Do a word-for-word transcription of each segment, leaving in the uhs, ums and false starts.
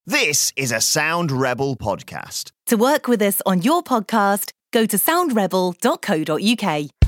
This is a Sound Rebel podcast. To work with us on your podcast, go to sound rebel dot co dot uk.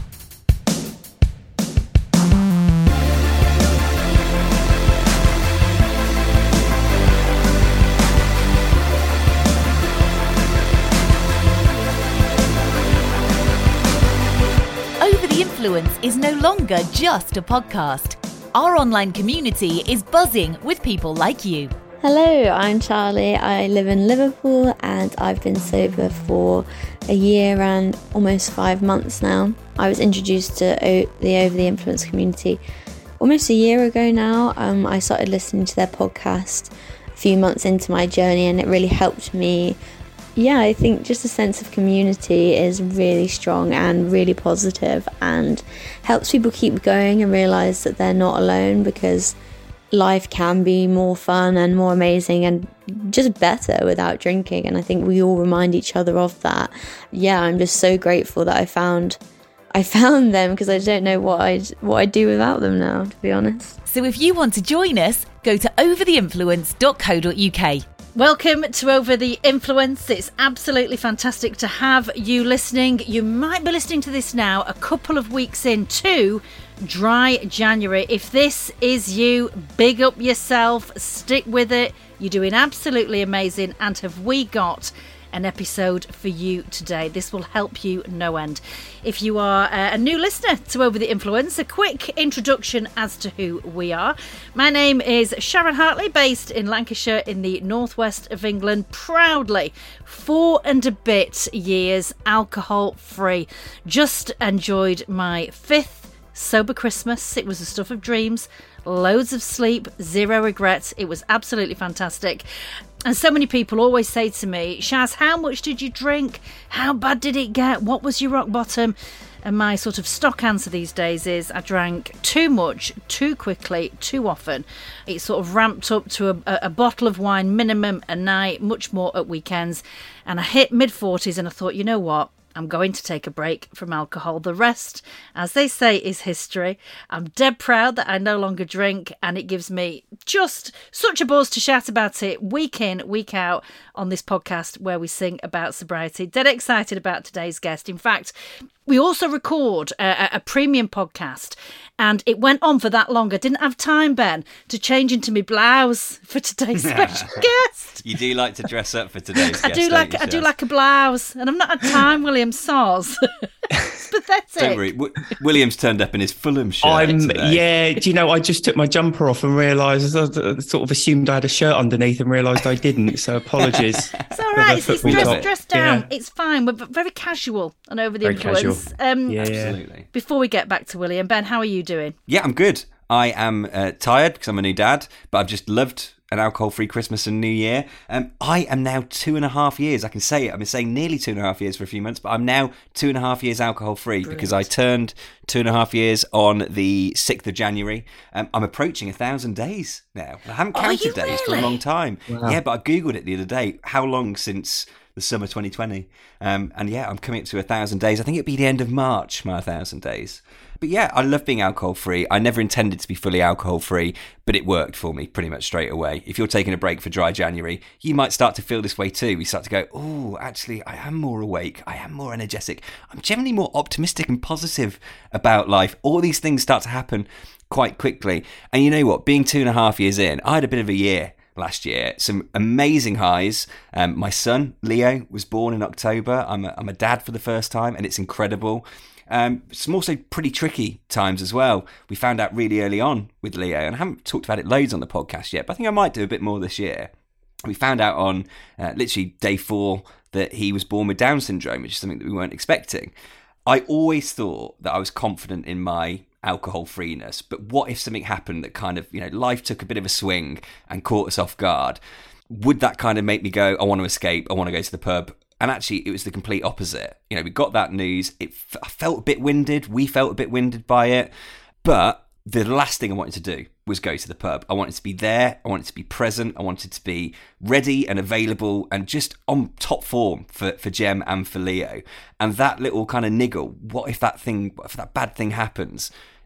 Over the Influence is no longer just a podcast. Our online community is buzzing with people like you. Hello, I'm Charlie. I live in Liverpool and I've been sober for a year and almost five months now. I was introduced to o- the Over the Influence community almost a year ago now. Um, I started listening to their podcast a few months into my journey and it really helped me. Yeah, I think just a sense of community is really strong and really positive and helps people keep going and realise that they're not alone, because life can be more fun and more amazing and just better without drinking, and I think we all remind each other of that. Yeah, I'm just so grateful that I found I found them, because I don't know what I'd what I'd do without them now, to be honest. So if you want to join us, go to over the influence dot co dot uk. Welcome to Over the Influence. It's absolutely fantastic to have you listening. You might be listening to this now a couple of weeks into Dry January. If this is you, big up yourself, stick with it. You're doing absolutely amazing. And have we got an episode for you today? This will help you no end. If you are a new listener to Over the Influence, a quick introduction as to who we are. My name is Sharon Hartley, based in Lancashire in the northwest of England, proudly four and a bit years alcohol free. Just enjoyed my fifth sober Christmas. It was the stuff of dreams, loads of sleep, zero regrets. It was absolutely fantastic. And so many people always say to me, Shaz, how much did you drink? How bad did it get? What was your rock bottom? And my sort of stock answer these days is I drank too much, too quickly, too often. It sort of ramped up to a, a bottle of wine minimum a night, much more at weekends. And I hit mid forties and I thought, you know what? I'm going to take a break from alcohol. The rest, as they say, is history. I'm dead proud that I no longer drink, and it gives me just such a buzz to shout about it week in, week out on this podcast where we sing about sobriety. Dead excited about today's guest. In fact, we also record a, a premium podcast, and it went on for that long. I didn't have time, Ben, to change into my blouse for today's special guest. You do like to dress up for today's guest. I do like you, I do like a blouse, and I've not had time, William Soz. It's pathetic. Don't worry, w- William's turned up in his Fulham shirt. I'm today. yeah. Do you know? I just took my jumper off and realised, I sort of assumed I had a shirt underneath and realised I didn't. So apologies. It's all right. It's, it's dressed, dressed down. Yeah. It's fine. We're very casual and over the Very influence. casual. Um, yeah, Absolutely. Before we get back to William, Ben, how are you doing? Yeah, I'm good. I am uh, tired because I'm a new dad, but I've just loved an alcohol-free Christmas and New Year. Um, I am now two and a half years. I can say it. I've been saying nearly two and a half years for a few months, but I'm now two and a half years alcohol-free because I turned two and a half years on the sixth of January. Um, I'm approaching a thousand days now. I haven't counted you days for really? a long time. Wow. Yeah, but I Googled it the other day. How long since the summer twenty twenty? Um, and yeah, I'm coming up to a thousand days. I think it'd be the end of March, my thousand days. But yeah, I love being alcohol-free. I never intended to be fully alcohol-free, but it worked for me pretty much straight away. If you're taking a break for Dry January, you might start to feel this way too. We start to go, oh, actually, I am more awake. I am more energetic. I'm generally more optimistic and positive about life. All these things start to happen quite quickly. And you know what? Being two and a half years in, I had a bit of a year last year. Some amazing highs. Um, my son, Leo, was born in October. I'm a, I'm a dad for the first time, and it's incredible. Um, some also pretty tricky times as well. We found out really early on with Leo, and I haven't talked about it loads on the podcast yet, but I think I might do a bit more this year. We found out on uh, literally day four that he was born with Down syndrome, which is something that we weren't expecting. I always thought that I was confident in my alcohol freeness, but what if something happened that kind of, you know, life took a bit of a swing and caught us off guard? Would that kind of make me go, I want to escape, I want to go to the pub? And actually, it was the complete opposite. You know, we got that news. It f- I felt a bit winded. We felt a bit winded by it. But the last thing I wanted to do was go to the pub. I wanted to be there. I wanted to be present. I wanted to be ready and available and just on top form for, for Jem and for Leo. And that little kind of niggle, what if that thing, what if that bad thing happens?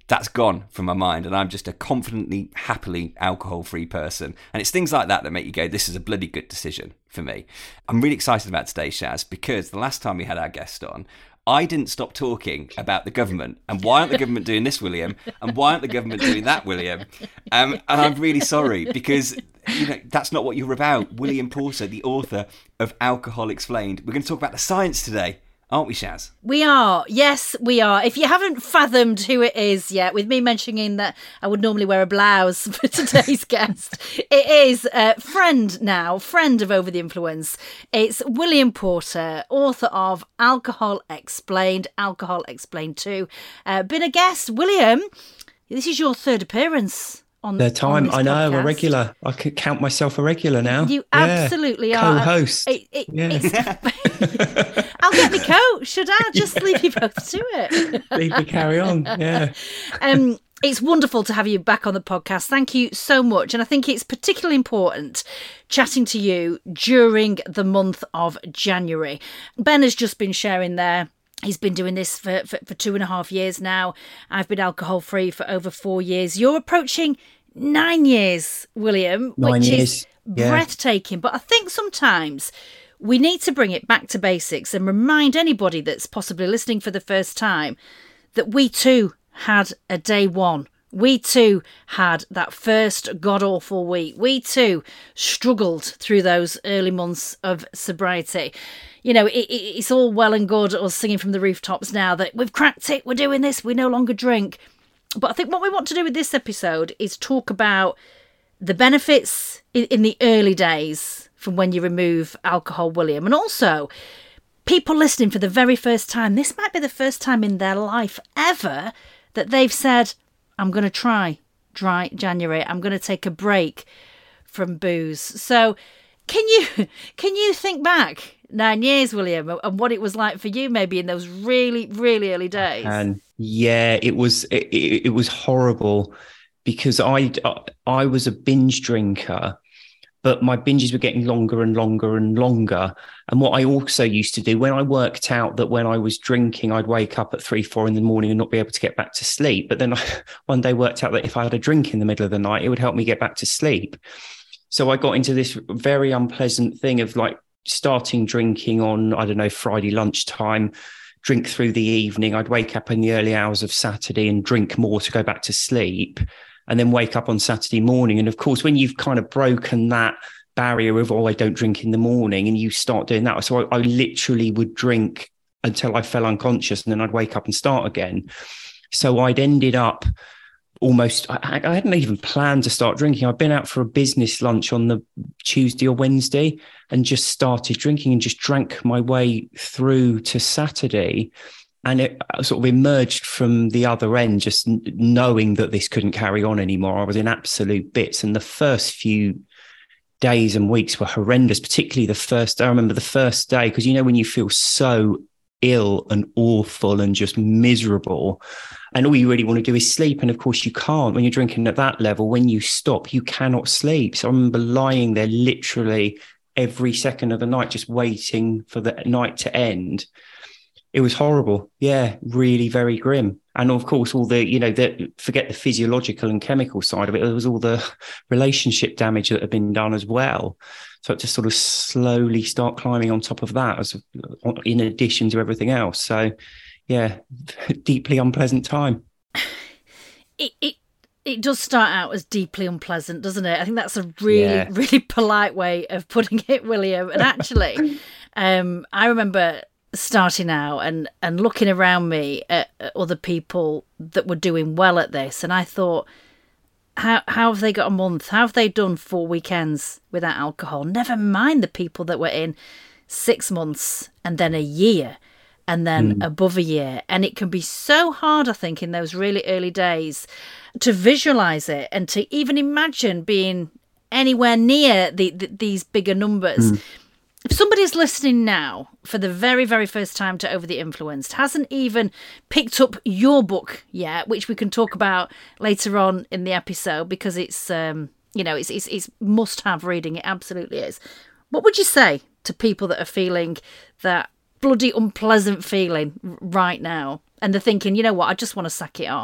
that's gone from my mind, and I'm just a confidently, happily alcohol-free person. And it's things like that that make you go, this is a bloody good decision for me. I'm really excited about today, Shaz, because the last time we had our guest on, I didn't stop talking about the government and why aren't the government doing this, William, and why aren't the government doing that, William? Um, and I'm really sorry, because you know that's not what you're about. William Porter, the author of Alcohol Explained. We're going to talk about the science today, aren't we, Shaz? We are. Yes, we are. If you haven't fathomed who it is yet, with me mentioning that I would normally wear a blouse for today's guest, it is a friend now, friend of Over the Influence. It's William Porter, author of Alcohol Explained, Alcohol Explained two. Uh, been a guest. William, this is your third appearance on the time. on this I know, podcast. a regular. I could count myself a regular now. You Yeah. absolutely are. Co-host. It, it, Yeah. it's, I'll get my coat. Should I just leave you both to it? Leave me carry on. Yeah. Um, it's wonderful to have you back on the podcast. Thank you so much. And I think it's particularly important chatting to you during the month of January. Ben has just been sharing there. He's been doing this for, for, for two and a half years now. I've been alcohol free for over four years. You're approaching nine years, William, Nine which years. is Yeah. breathtaking. But I think sometimes we need to bring it back to basics and remind anybody that's possibly listening for the first time that we too had a day one. We too had that first god-awful week. We too struggled through those early months of sobriety. You know, it, it, it's all well and good us singing from the rooftops now that we've cracked it, we're doing this, we no longer drink. But I think what we want to do with this episode is talk about the benefits in, in the early days from when you remove alcohol, William. And also, people listening for the very first time, this might be the first time in their life ever that they've said, I'm going to try dry January. I'm going to take a break from booze. So can you can you think back nine years, William, and what it was like for you maybe in those really, really early days? And yeah, it was it, it, it was horrible because I I was a binge drinker, but my binges were getting longer and longer and longer. And what I also used to do when I worked out that when I was drinking, I'd wake up at three, four in the morning and not be able to get back to sleep. But then I one day worked out that if I had a drink in the middle of the night, it would help me get back to sleep. So I got into this very unpleasant thing of like starting drinking on, I don't know, Friday lunchtime, drink through the evening. I'd wake up in the early hours of Saturday and drink more to go back to sleep, and then wake up on Saturday morning. And of course, when you've kind of broken that barrier of, oh, I don't drink in the morning, and you start doing that. So I, I literally would drink until I fell unconscious, and then I'd wake up and start again. So I'd ended up almost, I, I hadn't even planned to start drinking. I'd been out for a business lunch on the Tuesday or Wednesday and just started drinking and just drank my way through to Saturday. And it sort of emerged from the other end, just knowing that this couldn't carry on anymore. I was in absolute bits. And the first few days and weeks were horrendous, particularly the first, I remember the first day, because, you know, when you feel so ill and awful and just miserable, and all you really want to do is sleep. And of course you can't when you're drinking at that level. When you stop, you cannot sleep. So I remember lying there literally every second of the night, just waiting for the night to end. It was horrible. Yeah, really very grim. And of course, all the, you know, the, forget the physiological and chemical side of it. There was all the relationship damage that had been done as well. So it just sort of slowly start climbing on top of that, as in addition to everything else. So yeah, deeply unpleasant time. It, it it does start out as deeply unpleasant, doesn't it? I think that's a really, Yeah. really polite way of putting it, William. And actually, um, I remember starting out and, and looking around me at, at other people that were doing well at this. And I thought, how how have they got a month? How have they done four weekends without alcohol? Never mind the people that were in six months and then a year and then mm. above a year. And it can be so hard, I think, in those really early days to visualise it and to even imagine being anywhere near the, the, these bigger numbers. Mm. If somebody's listening now for the very, very first time to Over the Influenced, hasn't even picked up your book yet, which we can talk about later on in the episode because it's, um, you know, it's, it's, it's must-have reading. It absolutely is. What would you say to people that are feeling that bloody unpleasant feeling right now and they're thinking, you know what, I just want to sack it off?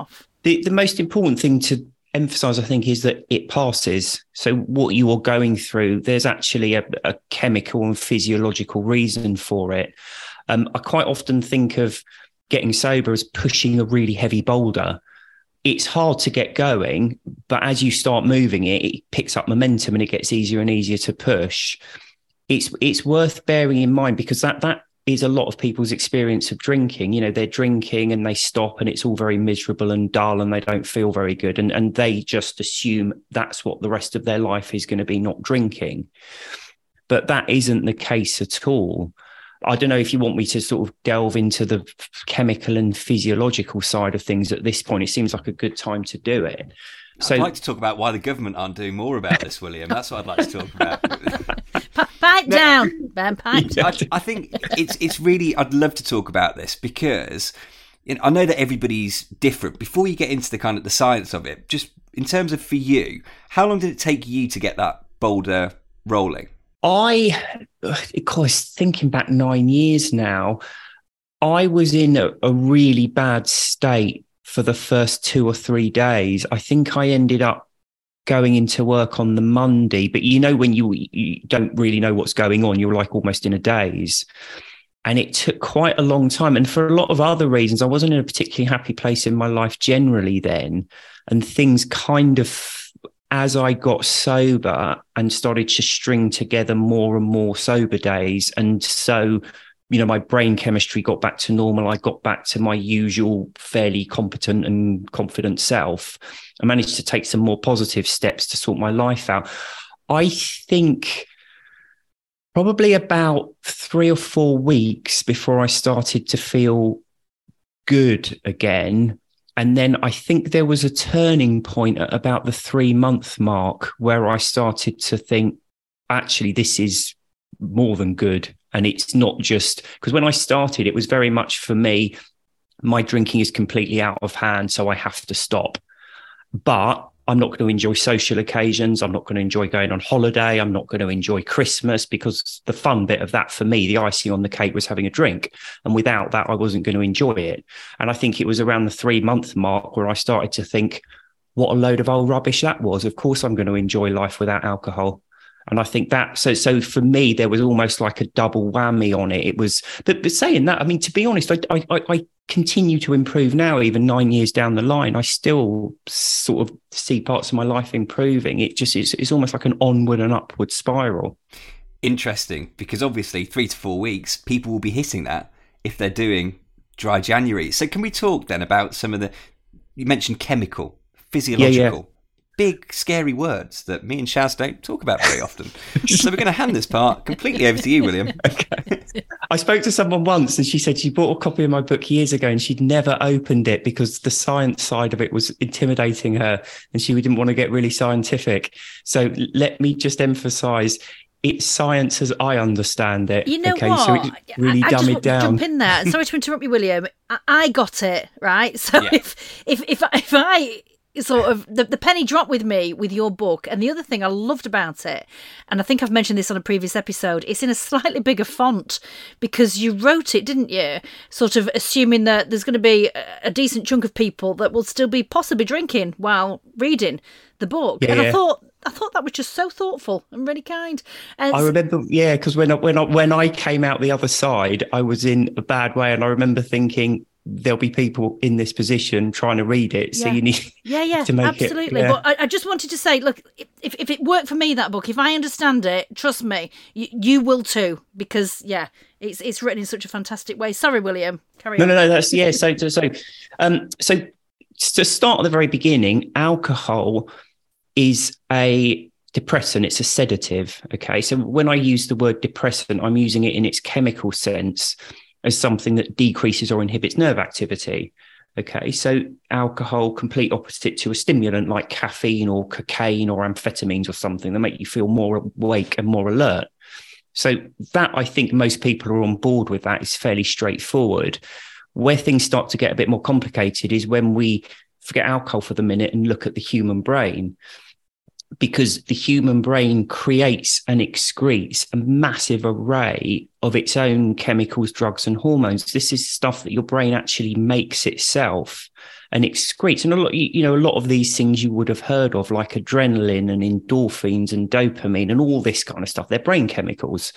The, the most important thing to emphasize, I think, is that it passes. So what you are going through, there's actually a, a chemical and physiological reason for it. Um, I quite often think of getting sober as pushing a really heavy boulder. It's hard to get going, but as you start moving it, it picks up momentum and it gets easier and easier to push. It's it's worth bearing in mind, because that that is a lot of people's experience of drinking. You know, they're drinking and they stop and it's all very miserable and dull and they don't feel very good. And, and they just assume that's what the rest of their life is going to be, not drinking. But that isn't the case at all. I don't know if you want me to sort of delve into the chemical and physiological side of things at this point. It seems like a good time to do it. So, I'd like to talk about why the government aren't doing more about this, William. That's what I'd like to talk about. Pipe down, Ben, pipe down. I, I think it's it's really, I'd love to talk about this, because you know, I know that everybody's different. Before you get into the kind of the science of it, just in terms of for you, how long did it take you to get that boulder rolling? I, of course, thinking back nine years now, I was in a, a really bad state for the first two or three days. I think I ended up going into work on the Monday, but you know, when you, you don't really know what's going on, you're like almost in a daze. And it took quite a long time. And for a lot of other reasons, I wasn't in a particularly happy place in my life generally then. And things kind of, as I got sober and started to string together more and more sober days, and so, you know, my brain chemistry got back to normal. I got back to my usual fairly competent and confident self. I managed to take some more positive steps to sort my life out. I think probably about three or four weeks before I started to feel good again. And then I think there was a turning point at about the three month mark where I started to think, actually, this is more than good. And it's not just, because when I started, it was very much for me, my drinking is completely out of hand, so I have to stop. But I'm not going to enjoy social occasions. I'm not going to enjoy going on holiday. I'm not going to enjoy Christmas, because the fun bit of that for me, the icing on the cake, was having a drink. And without that, I wasn't going to enjoy it. And I think it was around the three month mark where I started to think, what a load of old rubbish that was. Of course, I'm going to enjoy life without alcohol. And I think that, so so for me, there was almost like a double whammy on it. It was, but, but saying that, I mean, to be honest, I, I, I continue to improve now, even nine years down the line. I still sort of see parts of my life improving. It just is, it's almost like an onward and upward spiral. Interesting, because obviously three to four weeks, people will be hitting that if they're doing dry January. So can we talk then about some of the, you mentioned chemical, physiological, yeah, yeah. big, scary words that me and Shaz don't talk about very often. So we're going to hand this part completely over to you, William. Okay. I spoke to someone once and she said she bought a copy of my book years ago and she'd never opened it because the science side of it was intimidating her and she didn't want to get really scientific. So let me just emphasize, it's science as I understand it. You know okay? what? So it's really I, I dumb just it want to down. jump in there. Sorry to interrupt you, William. I, I got it, right? So yeah. if, if, if, if I... sort of the, the penny dropped with me with your book. And the other thing I loved about it, and I think I've mentioned this on a previous episode, it's in a slightly bigger font because you wrote it, didn't you? Sort of assuming that there's going to be a, a decent chunk of people that will still be possibly drinking while reading the book. Yeah, and yeah. I thought I thought that was just so thoughtful and really kind. And I remember, yeah, because when I, when I, when I came out the other side, I was in a bad way, and I remember thinking, there'll be people in this position trying to read it, so yeah. you need yeah, yeah, to make absolutely. it. Yeah. But I, I just wanted to say, look, if if it worked for me, that book, if I understand it, trust me, you, you will too, because yeah, it's it's written in such a fantastic way. Sorry, William, carry no, on. No, no, that's yeah. So, so, um, so to start at the very beginning, alcohol is a depressant. It's a sedative. Okay, so when I use the word depressant, I'm using it in its chemical sense, as something that decreases or inhibits nerve activity. Okay, so alcohol, complete opposite to a stimulant like caffeine or cocaine or amphetamines or something that make you feel more awake and more alert. So that, I think most people are on board with that. It's fairly straightforward. Where things start to get a bit more complicated is when we forget alcohol for the minute and look at the human brain. because the human brain creates and excretes a massive array of its own chemicals, drugs, and hormones. This is stuff that your brain actually makes itself and excretes. And a lot, you know, a lot of these things you would have heard of, like adrenaline and endorphins and dopamine and all this kind of stuff, they're brain chemicals.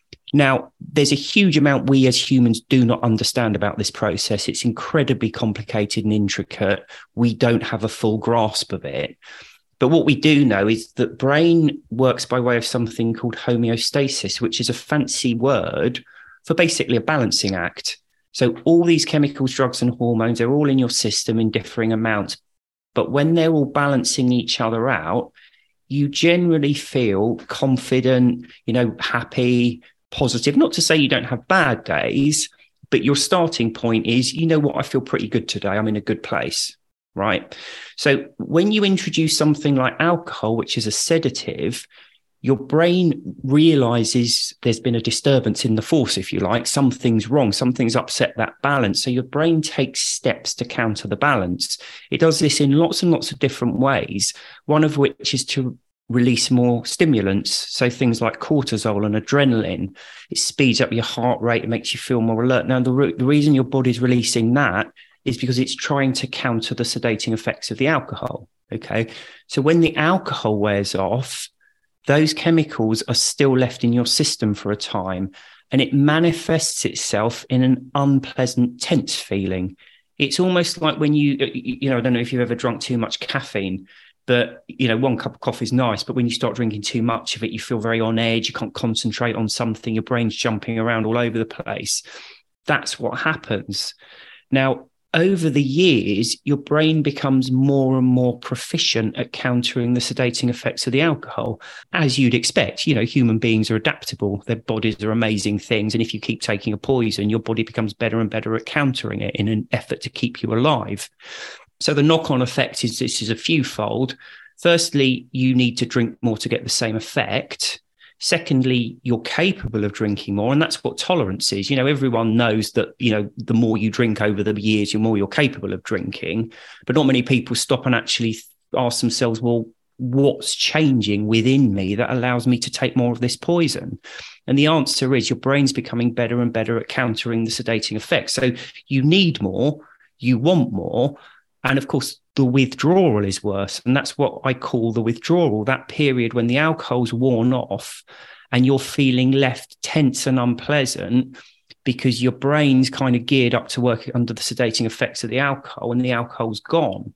Now, there's a huge amount we as humans do not understand about this process. It's incredibly complicated and intricate. We don't have a full grasp of it. But what we do know is that brain works by way of something called homeostasis, which is a fancy word for basically a balancing act. So all these chemicals, drugs, and hormones, they're all in your system in differing amounts. But when they're all balancing each other out, you generally feel confident, you know, happy, positive. Not to say you don't have bad days, but your starting point is, you know what, I feel pretty good today. I'm in a good place, right? So when you introduce something like alcohol, which is a sedative, your brain realizes there's been a disturbance in the force, if you like. Something's wrong. Something's upset that balance. So your brain takes steps to counter the balance. It does this in lots and lots of different ways, one of which is to release more stimulants. So things like cortisol and adrenaline. It speeds up your heart rate. It makes you feel more alert. Now, the, re- the reason your body's releasing that is because it's trying to counter the sedating effects of the alcohol. Okay. So when the alcohol wears off, those chemicals are still left in your system for a time, and it manifests itself in an unpleasant, tense feeling. It's almost like when you, you know, I don't know if you've ever drunk too much caffeine, but, you know, one cup of coffee is nice, but when you start drinking too much of it, you feel very on edge. You can't concentrate on something. Your brain's jumping around all over the place. That's what happens. Now, over the years, your brain becomes more and more proficient at countering the sedating effects of the alcohol. As you'd expect, you know, human beings are adaptable. Their bodies are amazing things. And if you keep taking a poison, your body becomes better and better at countering it in an effort to keep you alive. So the knock-on effect is this is a fewfold. Firstly, you need to drink more to get the same effect. Secondly, you're capable of drinking more, and that's what tolerance is. You know, everyone knows that, you know, the more you drink over the years, the more you're capable of drinking. But not many people stop and actually ask themselves, well, what's changing within me that allows me to take more of this poison? And the answer is your brain's becoming better and better at countering the sedating effects. So you need more, you want more. And of course, the withdrawal is worse. And that's what I call the withdrawal, that period when the alcohol's worn off and you're feeling left tense and unpleasant because your brain's kind of geared up to work under the sedating effects of the alcohol and the alcohol's gone.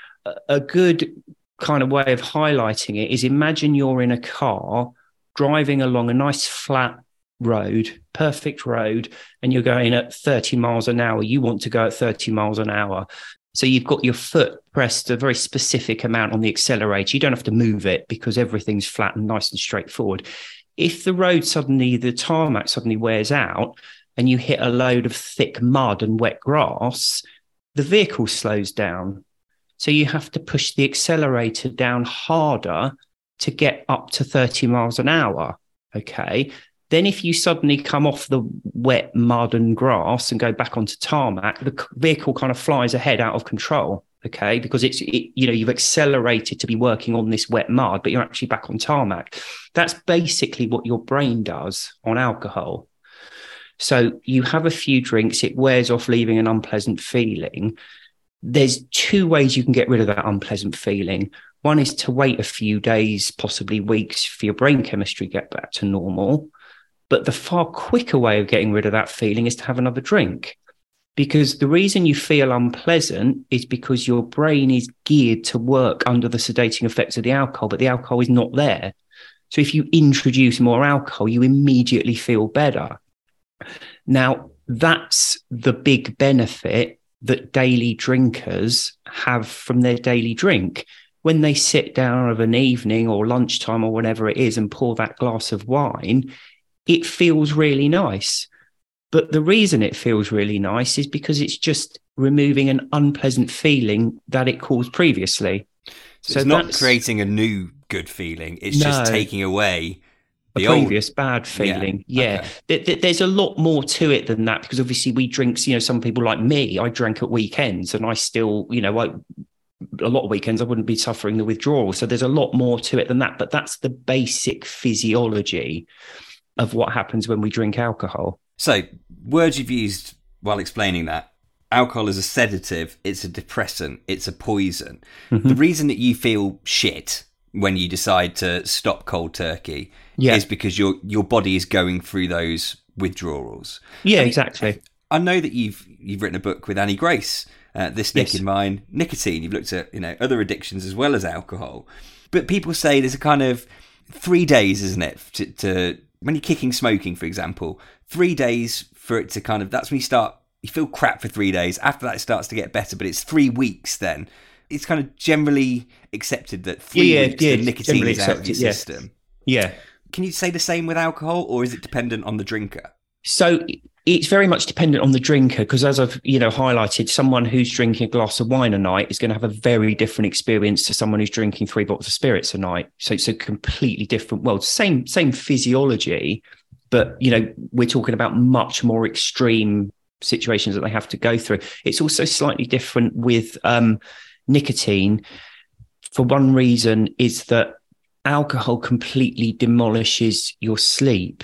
A good kind of way of highlighting it is imagine you're in a car driving along a nice flat road, perfect road, and you're going at thirty miles an hour. You want to go at thirty miles an hour. So you've got your foot pressed a very specific amount on the accelerator. You don't have to move it because everything's flat and nice and straightforward. If the road suddenly, the tarmac suddenly wears out and you hit a load of thick mud and wet grass, the vehicle slows down. So you have to push the accelerator down harder to get up to thirty miles an hour. Okay. Then if you suddenly come off the wet mud and grass and go back onto tarmac, the vehicle kind of flies ahead out of control, okay? Because it's, it, you know, you've accelerated to be working on this wet mud, but you're actually back on tarmac. That's basically what your brain does on alcohol. So you have a few drinks, it wears off, leaving an unpleasant feeling. There's two ways you can get rid of that unpleasant feeling. One is to wait a few days, possibly weeks, for your brain chemistry to get back to normal. But the far quicker way of getting rid of that feeling is to have another drink. Because the reason you feel unpleasant is because your brain is geared to work under the sedating effects of the alcohol, but the alcohol is not there. So if you introduce more alcohol, you immediately feel better. Now, that's the big benefit that daily drinkers have from their daily drink. When they sit down of an evening or lunchtime or whatever it is and pour that glass of wine, it feels really nice. But the reason it feels really nice is because it's just removing an unpleasant feeling that it caused previously. So, so it's not creating a new good feeling. It's no, just taking away the a previous old... bad feeling. Yeah. yeah. Okay. There's a lot more to it than that, because obviously we drink, you know, some people like me, I drank at weekends and I still, you know, I a lot of weekends I wouldn't be suffering the withdrawal. So there's a lot more to it than that. But that's the basic physiology of what happens when we drink alcohol. So words you've used while explaining that. Alcohol is a sedative, it's a depressant, it's a poison. Mm-hmm. The reason that you feel shit when you decide to stop cold turkey yeah. is because your your body is going through those withdrawals. Yeah, I mean, exactly. I know that you've you've written a book with Annie Grace, uh, This Nick yes. in Mine, Nicotine. You've looked at, you know, other addictions as well as alcohol. But people say there's a kind of three days, isn't it, to, to when you're kicking smoking, for example, three days for it to kind of, that's when you start, you feel crap for three days. After that, it starts to get better, but it's three weeks then. It's kind of generally accepted that three yeah, weeks yeah, the nicotine is out of your yeah. system. Yeah. Can you say the same with alcohol, or is it dependent on the drinker? So it's very much dependent on the drinker, because as I've, you know, highlighted, someone who's drinking a glass of wine a night is going to have a very different experience to someone who's drinking three bottles of spirits a night. So it's a completely different world. Same, same physiology, but, you know, we're talking about much more extreme situations that they have to go through. It's also slightly different with um, nicotine. For one reason is that alcohol completely demolishes your sleep.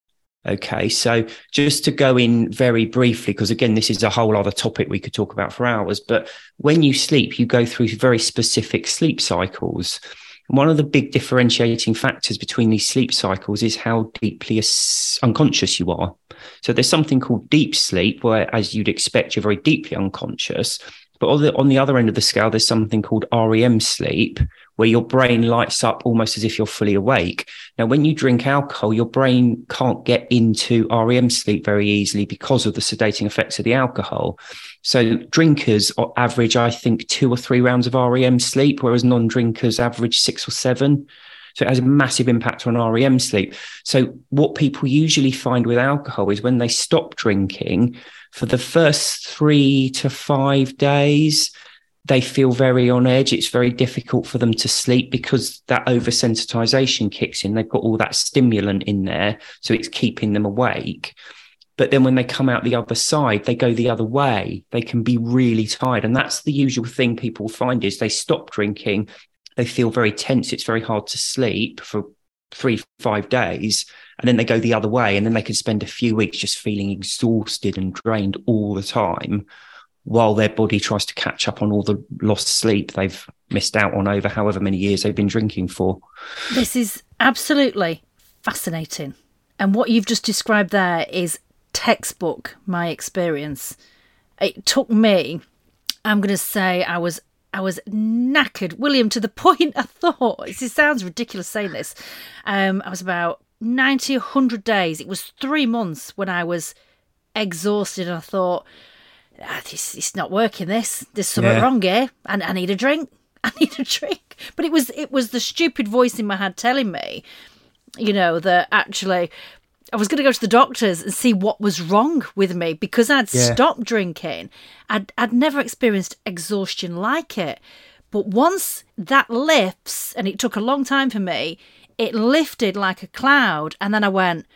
Okay, so just to go in very briefly, because again, this is a whole other topic we could talk about for hours, but when you sleep, you go through very specific sleep cycles. One of the big differentiating factors between these sleep cycles is how deeply unconscious you are. So there's something called deep sleep, where, as you'd expect, you're very deeply unconscious. But on the, on the other end of the scale, there's something called R E M sleep, where your brain lights up almost as if you're fully awake. Now, when you drink alcohol, your brain can't get into R E M sleep very easily because of the sedating effects of the alcohol. So drinkers average, I think, two or three rounds of R E M sleep, whereas non-drinkers average six or seven. So it has a massive impact on R E M sleep. So what people usually find with alcohol is when they stop drinking, for the first three to five days, they feel very on edge. It's very difficult for them to sleep because that oversensitization kicks in. They've got all that stimulant in there, so it's keeping them awake. But then when they come out the other side, they go the other way. They can be really tired. And that's the usual thing people find is they stop drinking. They feel very tense. It's very hard to sleep for three, five days. And then they go the other way. And then they can spend a few weeks just feeling exhausted and drained all the time, while their body tries to catch up on all the lost sleep they've missed out on over however many years they've been drinking for. This is absolutely fascinating. And what you've just described there is textbook my experience. It took me, I'm going to say I was I was knackered, William, to the point I thought, it sounds ridiculous saying this, um, I was about ninety, one hundred days. It was three months when I was exhausted, and I thought, ah, this, it's not working, this. There's something yeah. wrong here. I, I need a drink. I need a drink. But it was it was the stupid voice in my head telling me, you know, that actually I was going to go to the doctors and see what was wrong with me, because I'd yeah. stopped drinking. I'd, I'd never experienced exhaustion like it. But once that lifts, and it took a long time for me, it lifted like a cloud. And then I went,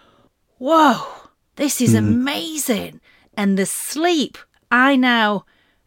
whoa, this is mm. amazing. And the sleep I now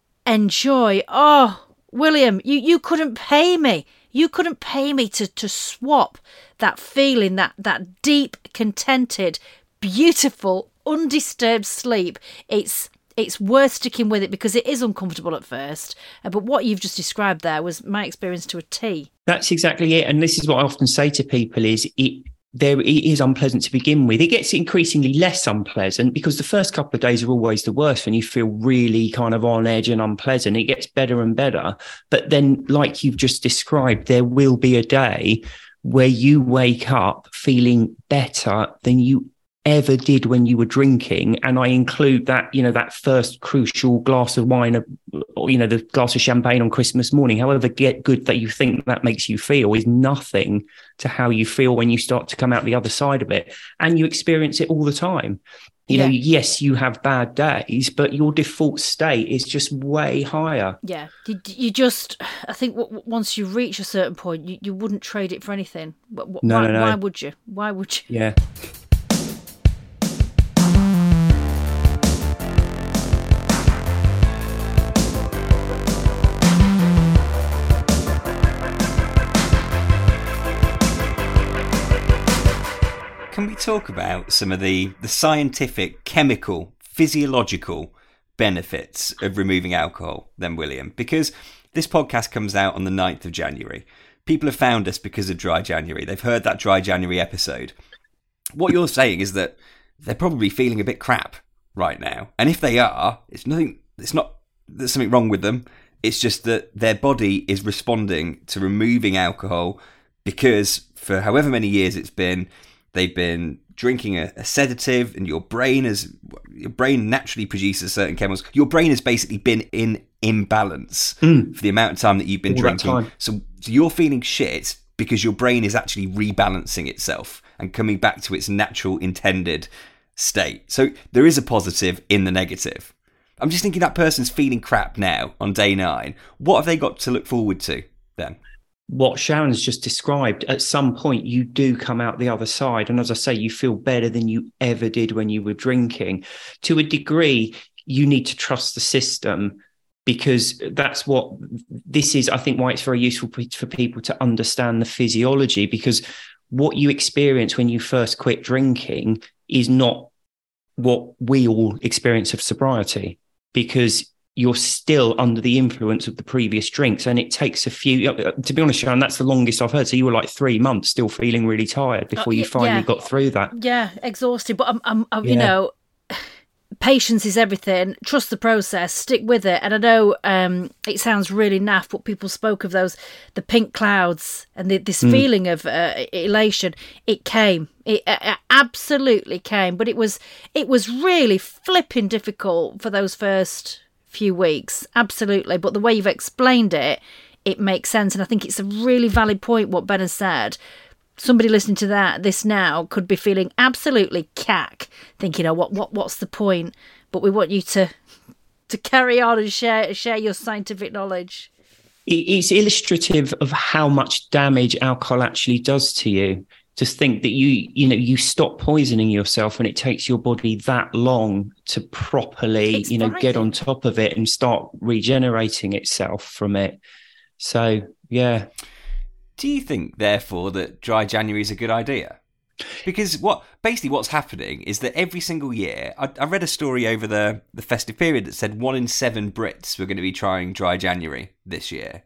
enjoy. Oh, William, you, you couldn't pay me. You couldn't pay me to, to swap that feeling, that, that deep, contented, beautiful, undisturbed sleep. It's it's worth sticking with it because it is uncomfortable at first. Uh, but what you've just described there was my experience to a T. That's exactly it. And this is what I often say to people is it there it is unpleasant to begin with. It gets increasingly less unpleasant because the first couple of days are always the worst when you feel really kind of on edge and unpleasant. It gets better and better. But then, like you've just described, there will be a day where you wake up feeling better than you ever did when you were drinking. And I include that, you know, that first crucial glass of wine, or, you know, the glass of champagne on Christmas morning, however get good that you think that makes you feel, is nothing to how you feel when you start to come out the other side of it. And you experience it all the time. You yeah. know, yes, you have bad days, but your default state is just way higher. Yeah. You, you just, I think w- once you reach a certain point, you, you wouldn't trade it for anything. W- no, why, no, no. Why would you? Why would you? Yeah. can we talk about some of the, the scientific, chemical, physiological benefits of removing alcohol then, William? Because this podcast comes out on the ninth of January. People have found us because of Dry January. They've heard that Dry January episode. What you're saying is that they're probably feeling a bit crap right now. And if they are, it's nothing, it's not, there's something wrong with them. It's just that their body is responding to removing alcohol because for however many years it's been, they've been drinking a, a sedative, and your brain has, your brain naturally produces certain chemicals. Your brain has basically been in imbalance mm. for the amount of time that you've been All drinking. So, so you're feeling shit because your brain is actually rebalancing itself and coming back to its natural intended state. So there is a positive in the negative. I'm just thinking that person's feeling crap now on day nine. What have they got to look forward to then? What Sharon's just described, at some point you do come out the other side. And as I say, you feel better than you ever did when you were drinking. To a degree, you need to trust the system, because that's what this is. I think why it's very useful for people to understand the physiology, because what you experience when you first quit drinking is not what we all experience of sobriety, because you're still under the influence of the previous drinks. And it takes a few, to be honest, Sharon, that's the longest I've heard. So you were like three months still feeling really tired before uh, you finally yeah. got through that. Yeah, exhausted. But, I'm, I'm, I'm yeah. you know, patience is everything. Trust the process, stick with it. And I know um, it sounds really naff, but people spoke of those, the pink clouds and the, this mm. feeling of uh, elation. It came. It, it absolutely came. But it was, it was really flipping difficult for those first few weeks, absolutely. But the way you've explained it, it makes sense. And I think it's a really valid point what Ben has said. Somebody listening to that this now could be feeling absolutely cack, thinking, oh, what what what's the point? But we want you to to carry on and share share your scientific knowledge. It's illustrative of how much damage alcohol actually does to you. Just think that you, you know, you stop poisoning yourself and it takes your body that long to properly, it's you know, get on top of it and start regenerating itself from it. So, yeah. Do you think, therefore, that Dry January is a good idea? Because what basically what's happening is that every single year, I, I read a story over the, the festive period that said one in seven Brits were going to be trying Dry January this year.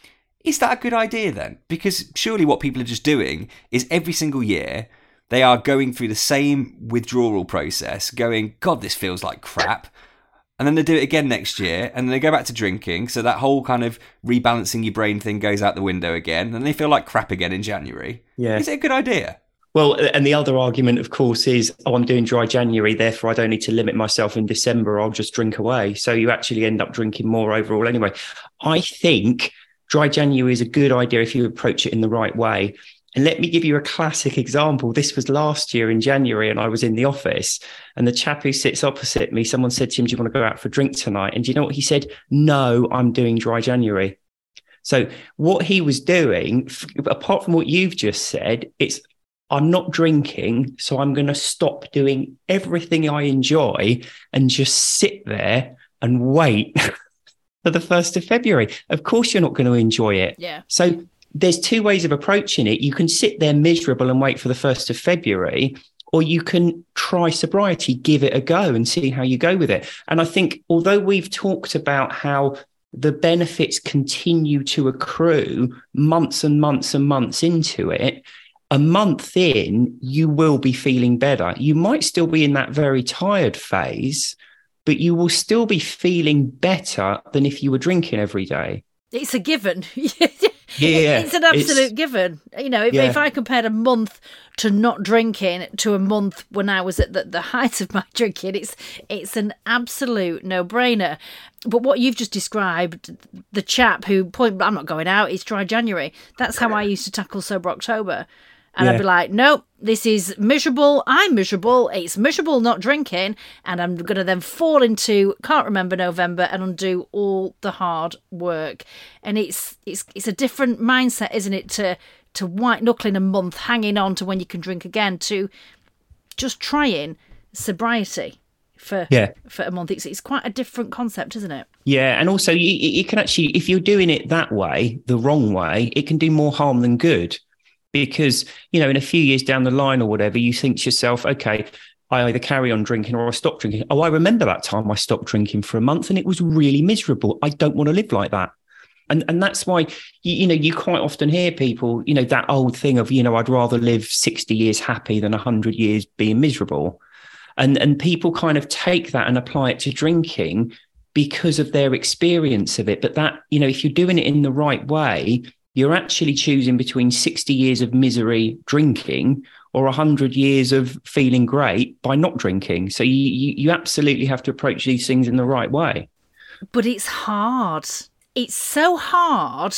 Is that a good idea then? Because surely what people are just doing is every single year they are going through the same withdrawal process, going, God, this feels like crap. And then they do it again next year, and then they go back to drinking. So that whole kind of rebalancing your brain thing goes out the window again, and they feel like crap again in January. Yeah. Is it a good idea? Well, and the other argument, of course, is, oh, I'm doing Dry January, therefore I don't need to limit myself in December. I'll just drink away. So you actually end up drinking more overall anyway. I think Dry January is a good idea if you approach it in the right way. And let me give you a classic example. This was last year in January, and I was in the office, and the chap who sits opposite me, someone said to him, do you want to go out for a drink tonight? And do you know what he said? No, I'm doing Dry January. So what he was doing, apart from what you've just said, it's, I'm not drinking, so I'm going to stop doing everything I enjoy and just sit there and wait for the first of February. Of course, you're not going to enjoy it. Yeah. So there's two ways of approaching it. You can sit there miserable and wait for the first of February, or you can try sobriety, give it a go and see how you go with it. And I think although we've talked about how the benefits continue to accrue months and months and months into it, a month in, you will be feeling better. You might still be in that very tired phase, but you will still be feeling better than if you were drinking every day. It's a given. Yeah, it's an absolute it's, given. You know, if, yeah. if I compared a month to not drinking to a month when I was at the, the height of my drinking, it's it's an absolute no-brainer. But what you've just described, the chap who point, I'm not going out, it's Dry January. That's how I used to tackle Sober October. And yeah. I'd be like, nope, this is miserable. I'm miserable. It's miserable not drinking. And I'm going to then fall into can't remember November and undo all the hard work. And it's it's it's a different mindset, isn't it, to to white knuckling a month, hanging on to when you can drink again, to just trying sobriety for yeah. for a month. It's, it's quite a different concept, isn't it? Yeah. And also you, you can actually, if you're doing it that way, the wrong way, it can do more harm than good. Because, you know, in a few years down the line or whatever, you think to yourself, okay, I either carry on drinking or I stop drinking. Oh, I remember that time I stopped drinking for a month and it was really miserable. I don't want to live like that. And and that's why, you, you know, you quite often hear people, you know, that old thing of, you know, I'd rather live sixty years happy than one hundred years being miserable. And, and people kind of take that and apply it to drinking because of their experience of it. But that, you know, if you're doing it in the right way, you're actually choosing between sixty years of misery drinking or one hundred years of feeling great by not drinking. So you, you, you absolutely have to approach these things in the right way. But it's hard. It's so hard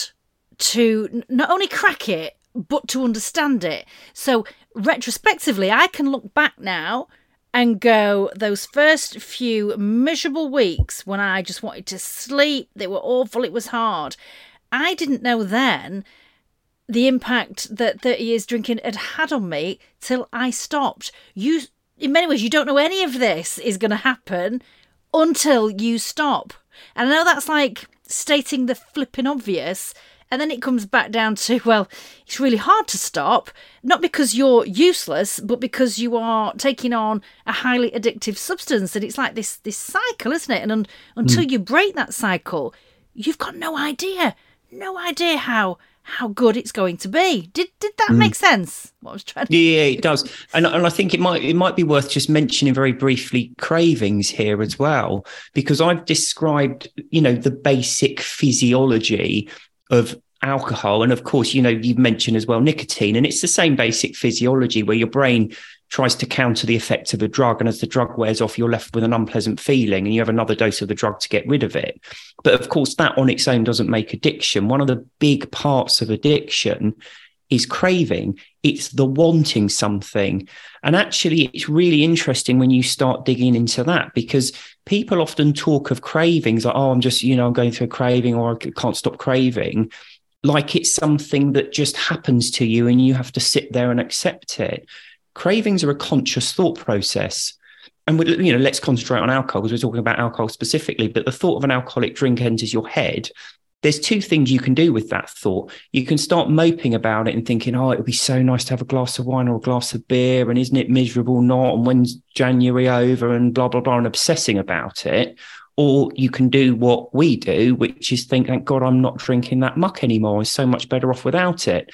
to not only crack it, but to understand it. So retrospectively, I can look back now and go, those first few miserable weeks when I just wanted to sleep, they were awful, it was hard. I didn't know then the impact that thirty years drinking had had on me till I stopped. You, in many ways, you don't know any of this is going to happen until you stop. And I know that's like stating the flipping obvious. And then it comes back down to, well, it's really hard to stop, not because you're useless, but because you are taking on a highly addictive substance. And it's like this this cycle, isn't it? And un- until mm. you break that cycle, you've got no idea, no idea how how good it's going to be. Did did that mm. make sense? What I was trying to Yeah, it does. And and I think it might it might be worth just mentioning very briefly cravings here as well, because I've described, you know, the basic physiology of alcohol. And of course, you know, you've mentioned as well nicotine, and it's the same basic physiology where your brain tries to counter the effect of a drug. And as the drug wears off, you're left with an unpleasant feeling and you have another dose of the drug to get rid of it. But of course, that on its own doesn't make addiction. One of the big parts of addiction is craving. It's the wanting something. And actually, it's really interesting when you start digging into that, because people often talk of cravings like, oh, I'm just, you know, I'm going through a craving, or I can't stop craving, like it's something that just happens to you and you have to sit there and accept it. Cravings are a conscious thought process. And, we, you know, let's concentrate on alcohol because we're talking about alcohol specifically, but the thought of an alcoholic drink enters your head. There's two things you can do with that thought. You can start moping about it and thinking, oh, it would be so nice to have a glass of wine or a glass of beer, and isn't it miserable not, and when's January over, and blah, blah, blah, and obsessing about it. Or you can do what we do, which is think, thank God I'm not drinking that muck anymore. I'm so much better off without it.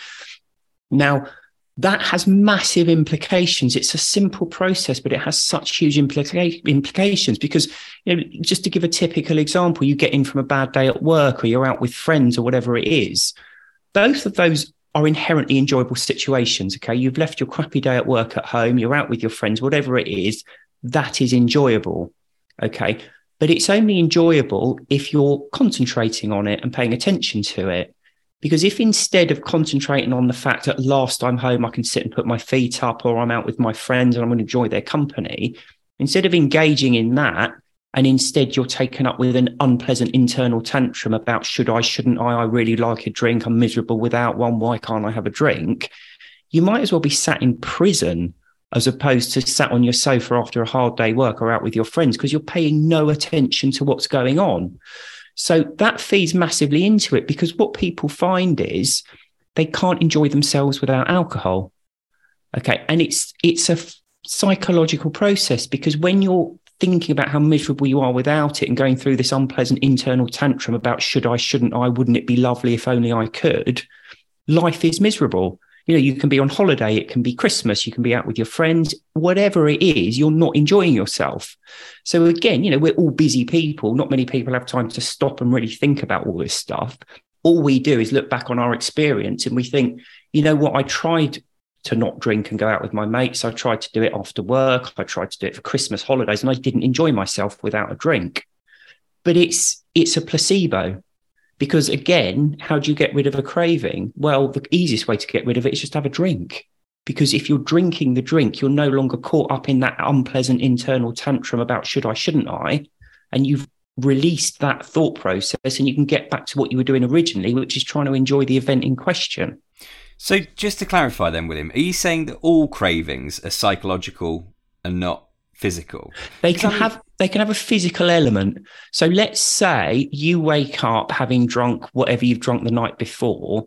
Now, that has massive implications. It's a simple process, but it has such huge implica- implications because, you know, just to give a typical example, you get in from a bad day at work or you're out with friends or whatever it is. Both of those are inherently enjoyable situations, okay? You've left your crappy day at work at home, you're out with your friends, whatever it is, that is enjoyable, okay? But it's only enjoyable if you're concentrating on it and paying attention to it. Because if instead of concentrating on the fact that last I'm home, I can sit and put my feet up, or I'm out with my friends and I'm going to enjoy their company, instead of engaging in that, and instead you're taken up with an unpleasant internal tantrum about should I, shouldn't I, I really like a drink, I'm miserable without one, why can't I have a drink? You might as well be sat in prison as opposed to sat on your sofa after a hard day work or out with your friends, because you're paying no attention to what's going on. So that feeds massively into it, because what people find is they can't enjoy themselves without alcohol. Okay. And it's it's a f- psychological process, because when you're thinking about how miserable you are without it and going through this unpleasant internal tantrum about should I, shouldn't I, wouldn't it be lovely if only I could, life is miserable. You know, you can be on holiday, it can be Christmas, you can be out with your friends, whatever it is, you're not enjoying yourself. So again, you know, we're all busy people. Not many people have time to stop and really think about all this stuff. All we do is look back on our experience and we think, you know what, I tried to not drink and go out with my mates. I tried to do it after work. I tried to do it for Christmas holidays, and I didn't enjoy myself without a drink. But it's it's a placebo. Because again, how do you get rid of a craving? Well, the easiest way to get rid of it is just have a drink. Because if you're drinking the drink, you're no longer caught up in that unpleasant internal tantrum about should I, shouldn't I? And you've released that thought process and you can get back to what you were doing originally, which is trying to enjoy the event in question. So just to clarify then, William, are you saying that all cravings are psychological and not physical? They can have they can have a physical element. So let's say you wake up having drunk whatever you've drunk the night before,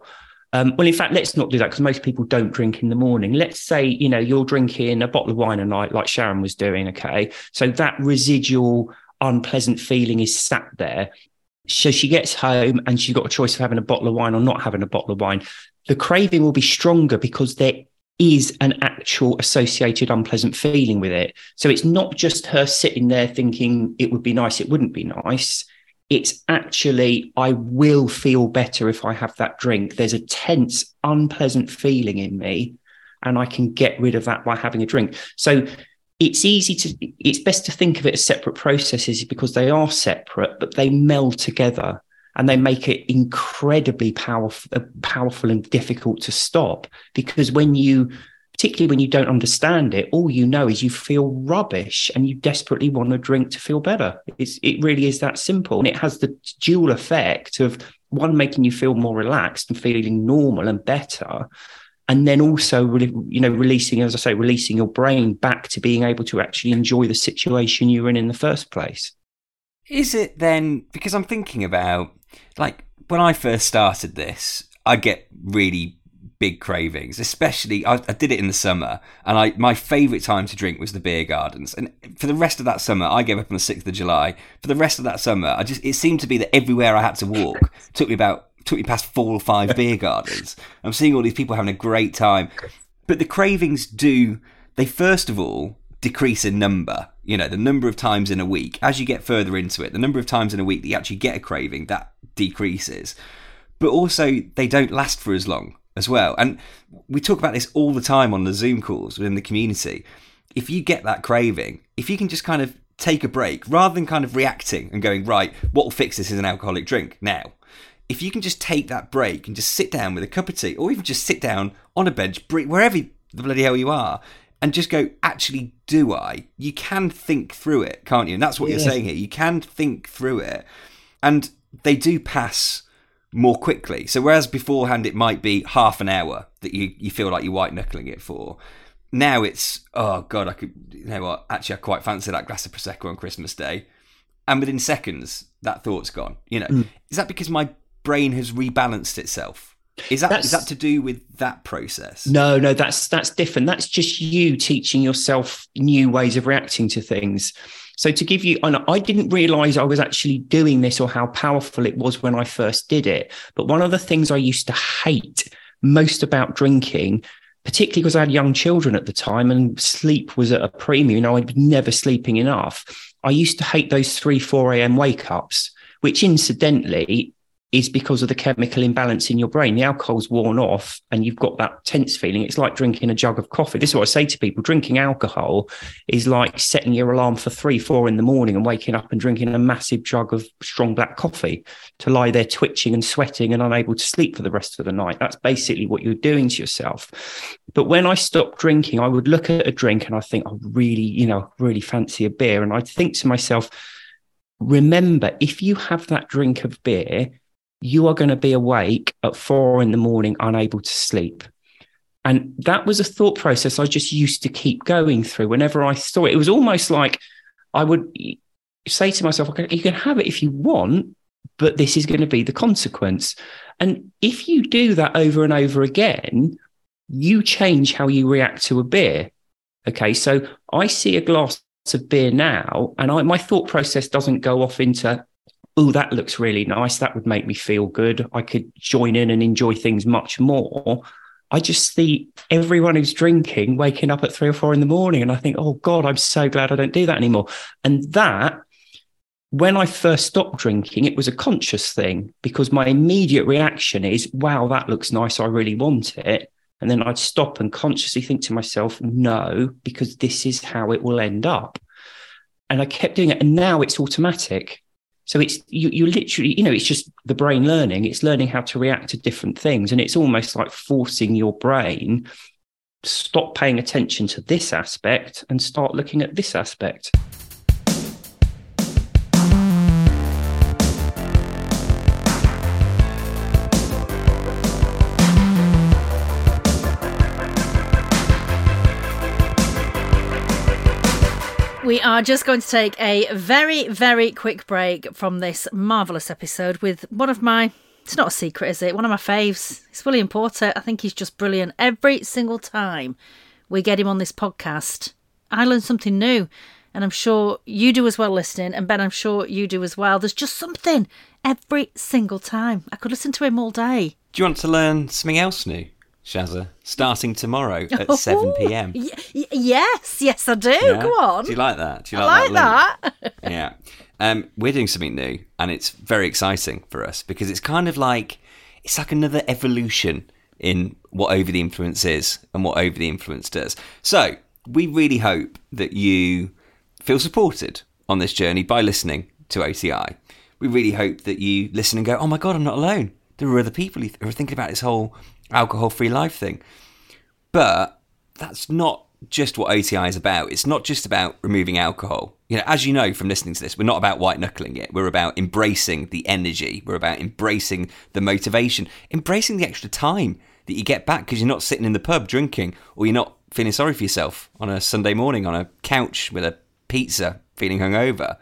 Um, well, in fact, let's not do that because most people don't drink in the morning. Let's say, you know, you're drinking a bottle of wine a night like Sharon was doing, okay? So that residual unpleasant feeling is sat there. So she gets home and she's got a choice of having a bottle of wine or not having a bottle of wine. The craving will be stronger because there is an actual associated unpleasant feeling with it. So it's not just her sitting there thinking it would be nice, it wouldn't be nice. It's actually, I will feel better if I have that drink. There's a tense, unpleasant feeling in me, and I can get rid of that by having a drink. So it's easy to, it's best to think of it as separate processes because they are separate, but they meld together and they make it incredibly powerful, powerful and difficult to stop. Because when you, particularly when you don't understand it, all you know is you feel rubbish and you desperately want a drink to feel better. It's, it really is that simple. And it has the dual effect of one, making you feel more relaxed and feeling normal and better. And then also, you know, releasing, as I say, releasing your brain back to being able to actually enjoy the situation you were in in the first place. Is it then, because I'm thinking about, like, when I first started this, I get really big cravings, especially I, I did it in the summer, and I my favourite time to drink was the beer gardens. And for the rest of that summer, I gave up on the sixth of July. For the rest of that summer, I just it seemed to be that everywhere I had to walk took me about took me past four or five beer gardens. I'm seeing all these people having a great time, but the cravings do they first of all decrease in number. You know, the number of times in a week, as you get further into it, the number of times in a week that you actually get a craving, that decreases. But also, they don't last for as long as well. And we talk about this all the time on the Zoom calls within the community. If you get that craving, if you can just kind of take a break, rather than kind of reacting and going, right, what will fix this is an alcoholic drink now. If you can just take that break and just sit down with a cup of tea, or even just sit down on a bench, wherever the bloody hell you are, and just go, actually, do I? You can think through it, can't you? And that's what yeah. you're saying here. You can think through it. And they do pass more quickly. So whereas beforehand it might be half an hour that you, you feel like you're white knuckling it for, now it's, oh God, I could, you know what, actually I quite fancy that glass of Prosecco on Christmas Day. And within seconds, that thought's gone. You know, mm. Is that because my brain has rebalanced itself? Is that that's, is that to do with that process? No, no, that's that's different. That's just you teaching yourself new ways of reacting to things. So to give you, and I didn't realise I was actually doing this or how powerful it was when I first did it. But one of the things I used to hate most about drinking, particularly because I had young children at the time and sleep was at a premium, you know, I was never sleeping enough. I used to hate those three, four a.m. wake-ups, which incidentally is because of the chemical imbalance in your brain. The alcohol's worn off and you've got that tense feeling. It's like drinking a jug of coffee. This is what I say to people. Drinking alcohol is like setting your alarm for three, four in the morning and waking up and drinking a massive jug of strong black coffee to lie there twitching and sweating and unable to sleep for the rest of the night. That's basically what you're doing to yourself. But when I stopped drinking, I would look at a drink and I think, I really, you know, really fancy a beer. And I'd think to myself, remember, if you have that drink of beer, you are going to be awake at four in the morning, unable to sleep. And that was a thought process I just used to keep going through whenever I saw it. It was almost like I would say to myself, okay, you can have it if you want, but this is going to be the consequence. And if you do that over and over again, you change how you react to a beer. Okay, so I see a glass of beer now, and I, my thought process doesn't go off into, oh, that looks really nice. That would make me feel good. I could join in and enjoy things much more. I just see everyone who's drinking waking up at three or four in the morning. And I think, oh God, I'm so glad I don't do that anymore. And that, when I first stopped drinking, it was a conscious thing because my immediate reaction is, wow, that looks nice. I really want it. And then I'd stop and consciously think to myself, no, because this is how it will end up. And I kept doing it. And now it's automatic. So it's you, you literally, you know, it's just the brain learning. It's learning how to react to different things. And it's almost like forcing your brain to stop paying attention to this aspect and start looking at this aspect. We are just going to take a very, very quick break from this marvellous episode with one of my It's not a secret, is it? One of my faves. It's William Porter. I think he's just brilliant. Every single time we get him on this podcast, I learn something new. And I'm sure you do as well listening. And Ben, I'm sure you do as well. There's just something every single time. I could listen to him all day. Do you want to learn something else new, Shazza? Starting tomorrow at seven p.m. Y- y- yes, yes, I do. Yeah? Go on. Do you like that? Do you I like, like that? that. Yeah. Um, we're doing something new, and it's very exciting for us because it's kind of like it's like another evolution in what Over the Influence is and what Over the Influence does. So we really hope that you feel supported on this journey by listening to O T I. We really hope that you listen and go, oh my God, I'm not alone. There are other people who are thinking about this whole alcohol-free life thing. But that's not just what O T I is about. It's not just about removing alcohol. You know, as you know from listening to this, we're not about white-knuckling it. We're about embracing the energy. We're about embracing the motivation, embracing the extra time that you get back because you're not sitting in the pub drinking, or you're not feeling sorry for yourself on a Sunday morning on a couch with a pizza feeling hungover.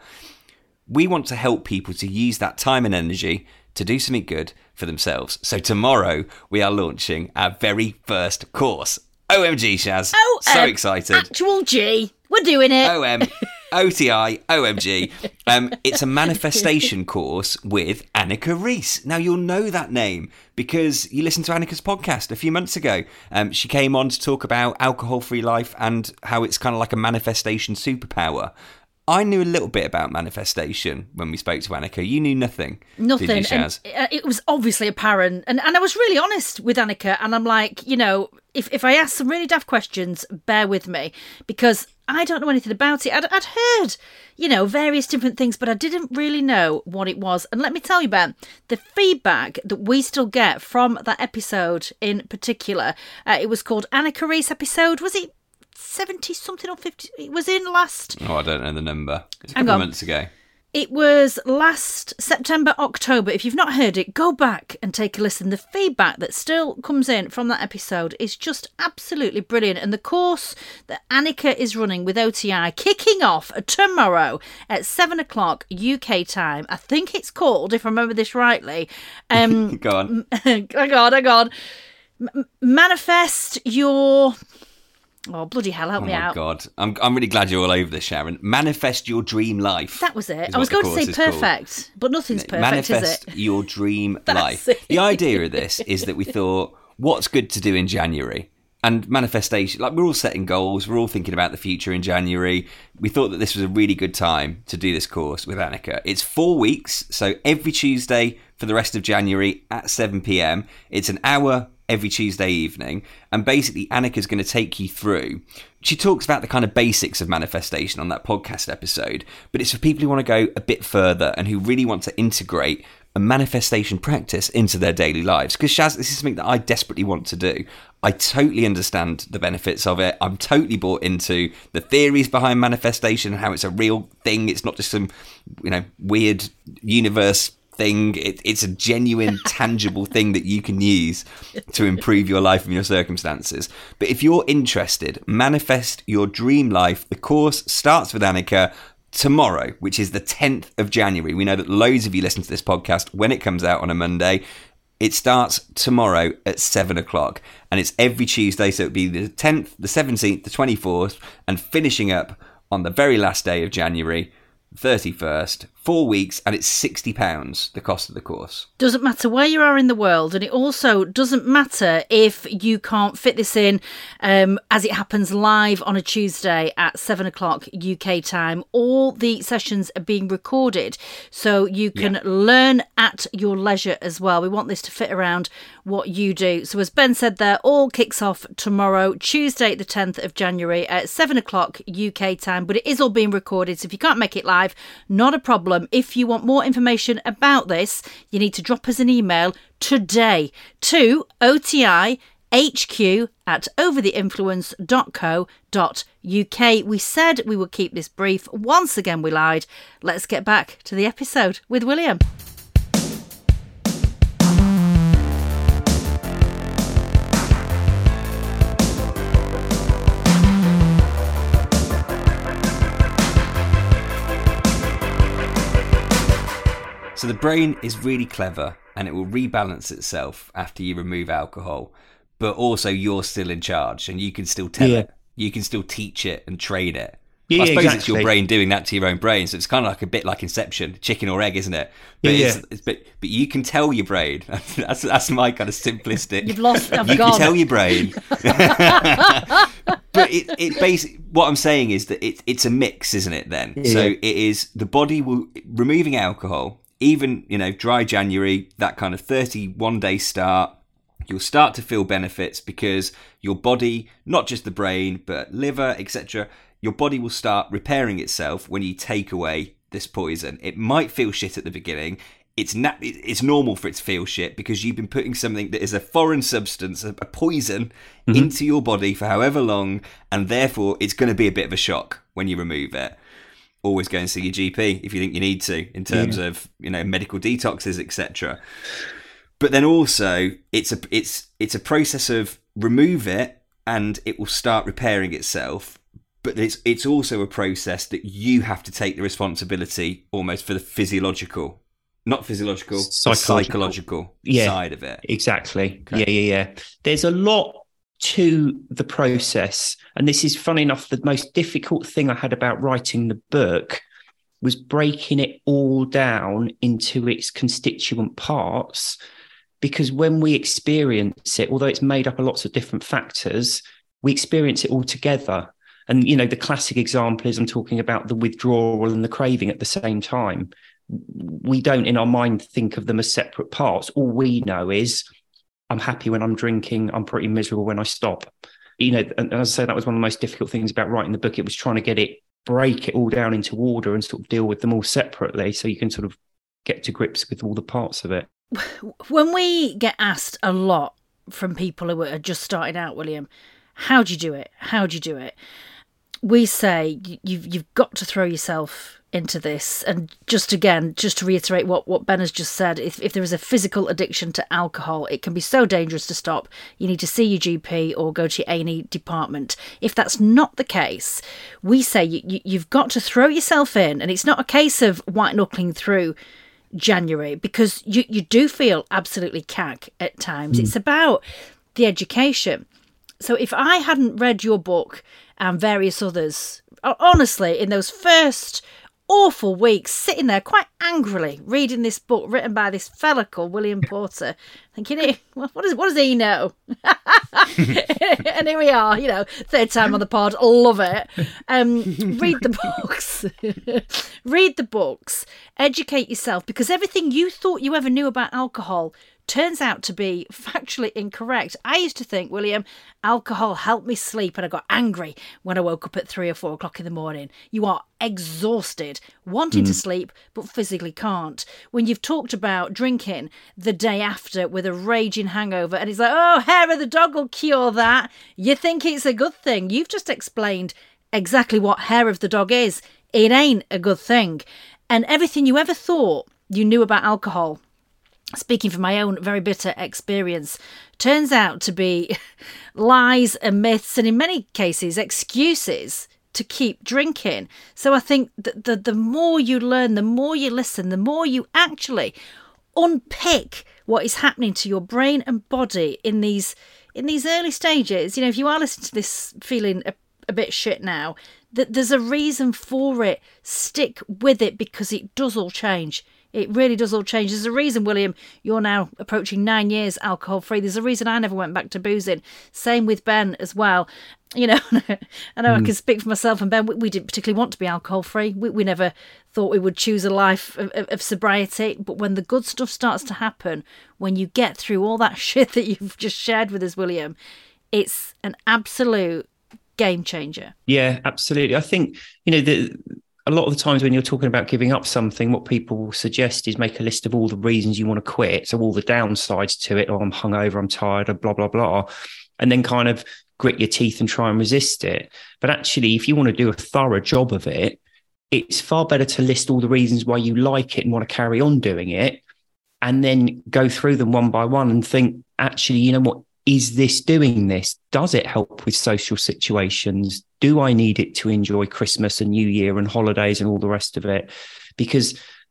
We want to help people to use that time and energy to do something good for themselves. So tomorrow we are launching our very first course. O M G, Shaz. O M So excited. Actual G. We're doing it. O M, O T I, O M G. Um, it's a manifestation course with Annika Rees. Now, you'll know that name because you listened to Annika's podcast a few months ago. Um, she came on to talk about alcohol-free life and how it's kind of like a manifestation superpower. I knew a little bit about manifestation when we spoke to Annika. You knew nothing. Nothing. Did you, Shaz? And it was obviously apparent. And and I was really honest with Annika. And I'm like, you know, if, if I ask some really daft questions, bear with me. Because I don't know anything about it. I'd, I'd heard, you know, various different things, but I didn't really know what it was. And let me tell you, Ben, the feedback that we still get from that episode in particular, uh, it was called Annika Rees episode. Was it seventy something or fifty? It was in last... Oh, I don't know the number. It's a Hang couple of on. months ago. It was last September, October. If you've not heard it, go back and take a listen. The feedback that still comes in from that episode is just absolutely brilliant. And the course that Annika is running with O T I, kicking off tomorrow at seven o'clock U K time. I think it's called, if I remember this rightly. Um, Go on. hang on, hang on. M- manifest your... Oh, bloody hell, help Oh me my out. God. I'm I'm really glad you're all over this, Sharon. Manifest your dream life. That was it. is I was what the going to course say is called. perfect, but nothing's perfect, Manifest is it? your dream That's life. it. The idea of this is that we thought, what's good to do in January? And manifestation, like we're all setting goals, we're all thinking about the future in January. We thought that this was a really good time to do this course with Annika. It's four weeks, so every Tuesday for the rest of January at seven p.m. It's an hour every Tuesday evening. And basically, Annika's going to take you through. She talks about the kind of basics of manifestation on that podcast episode, but it's for people who want to go a bit further and who really want to integrate a manifestation practice into their daily lives. Because, Shaz, this is something that I desperately want to do. I totally understand the benefits of it. I'm totally bought into the theories behind manifestation and how it's a real thing. It's not just some, you know, weird universe thing. It, it's a genuine, tangible thing that you can use to improve your life and your circumstances. But if you're interested, Manifest Your Dream Life. The course starts with Annika tomorrow, which is the tenth of January. We know that loads of you listen to this podcast when it comes out on a Monday. It starts tomorrow at seven o'clock and it's every Tuesday. So it'll be the tenth, the seventeenth, the twenty-fourth, and finishing up on the very last day of January, thirty-first, four weeks, and it's sixty pounds, the cost of the course. Doesn't matter where you are in the world, and it also doesn't matter if you can't fit this in um, as it happens live on a Tuesday at seven o'clock U K time. All the sessions are being recorded, so you can yeah. learn at your leisure as well. We want this to fit around what you do. So as Ben said there, all kicks off tomorrow, Tuesday the tenth of January at seven o'clock U K time, but it is all being recorded, so if you can't make it live, not a problem. If you want more information about this, you need to drop us an email today to O T I H Q at over the influence dot co dot U K. We said we would keep this brief. Once again, we lied. Let's get back to the episode with William. So the brain is really clever and it will rebalance itself after you remove alcohol, but also you're still in charge and you can still tell Yeah. it. You can still teach it and train it. Yeah, I suppose exactly. it's your brain doing that to your own brain. So it's kind of like a bit like Inception, chicken or egg, isn't it? But Yeah, it's, yeah. it's, but but you can tell your brain. That's that's my kind of simplistic. You've lost. I've you gone. can tell your brain. But it it basically what I'm saying is that it it's a mix, isn't it? Then Yeah. so it is the body will removing alcohol, even you know dry January, that kind of thirty-one day start. You'll start to feel benefits because your body, not just the brain, but liver, et cetera, your body will start repairing itself when you take away this poison. It might feel shit at the beginning. It's na- it's normal for it to feel shit because you've been putting something that is a foreign substance, a a poison, Mm-hmm. into your body for however long, and therefore it's going to be a bit of a shock when you remove it. Always go and see your G P if you think you need to, in terms Yeah. of you know medical detoxes, et cetera. But then also it's a it's it's a process of remove it and it will start repairing itself. But it's it's also a process that you have to take the responsibility almost for the physiological, not physiological, the Psychological. psychological Yeah. side of it. Exactly. Okay. Yeah, yeah, yeah. There's a lot to the process. And this is funny enough, the most difficult thing I had about writing the book was breaking it all down into its constituent parts. Because when we experience it, although it's made up of lots of different factors, we experience it all together. And, you know, the classic example is I'm talking about the withdrawal and the craving at the same time. We don't in our mind think of them as separate parts. All we know is I'm happy when I'm drinking. I'm pretty miserable when I stop. You know, and as I say, that was one of the most difficult things about writing the book. It was trying to get it, break it all down into order and sort of deal with them all separately so you can sort of get to grips with all the parts of it. When we get asked a lot from people who are just starting out, William, how do you do it? How do you do it? We say you've you've got to throw yourself into this. And just again, just to reiterate what, what Ben has just said, if, if there is a physical addiction to alcohol, it can be so dangerous to stop. You need to see your G P or go to your A and E department. If that's not the case, we say you, you, you've got to throw yourself in. And it's not a case of white knuckling through January, because you, you do feel absolutely cag at times. Mm. It's about the education. So if I hadn't read your book and various others, honestly, in those first awful weeks, sitting there quite angrily reading this book written by this fella called William Porter, thinking, hey, what does what does he know? And here we are, you know, third time on the pod, love it. Um, read the books, read the books, educate yourself, because everything you thought you ever knew about alcohol turns out to be factually incorrect. I used to think, William, alcohol helped me sleep and I got angry when I woke up at three or four o'clock in the morning. You are exhausted, wanting mm. to sleep, but physically can't. When you've talked about drinking the day after with a raging hangover and it's like, oh, hair of the dog will cure that. You think it's a good thing. You've just explained exactly what hair of the dog is. It ain't a good thing. And everything you ever thought you knew about alcohol, speaking from my own very bitter experience, turns out to be lies and myths, and in many cases, excuses to keep drinking. So I think that the, the more you learn, the more you listen, the more you actually unpick what is happening to your brain and body in these in these early stages. You know, if you are listening to this feeling a, a bit shit now, that there's a reason for it. Stick with it, because it does all change. It really does all change. There's a reason, William, you're now approaching nine years alcohol-free. There's a reason I never went back to boozing. Same with Ben as well. You know, I know mm. I can speak for myself and Ben. We, we didn't particularly want to be alcohol-free. We, we never thought we would choose a life of, of, of sobriety. But when the good stuff starts to happen, when you get through all that shit that you've just shared with us, William, it's an absolute game changer. Yeah, absolutely. I think, you know, the... a lot of the times when you're talking about giving up something, what people suggest is make a list of all the reasons you want to quit. So all the downsides to it, or I'm hungover, I'm tired, or blah, blah, blah. And then kind of grit your teeth and try and resist it. But actually, if you want to do a thorough job of it, it's far better to list all the reasons why you like it and want to carry on doing it, and then go through them one by one and think, actually, you know what? Is this doing this? Does it help with social situations? Do I need it to enjoy Christmas and New Year and holidays and all the rest of it? Because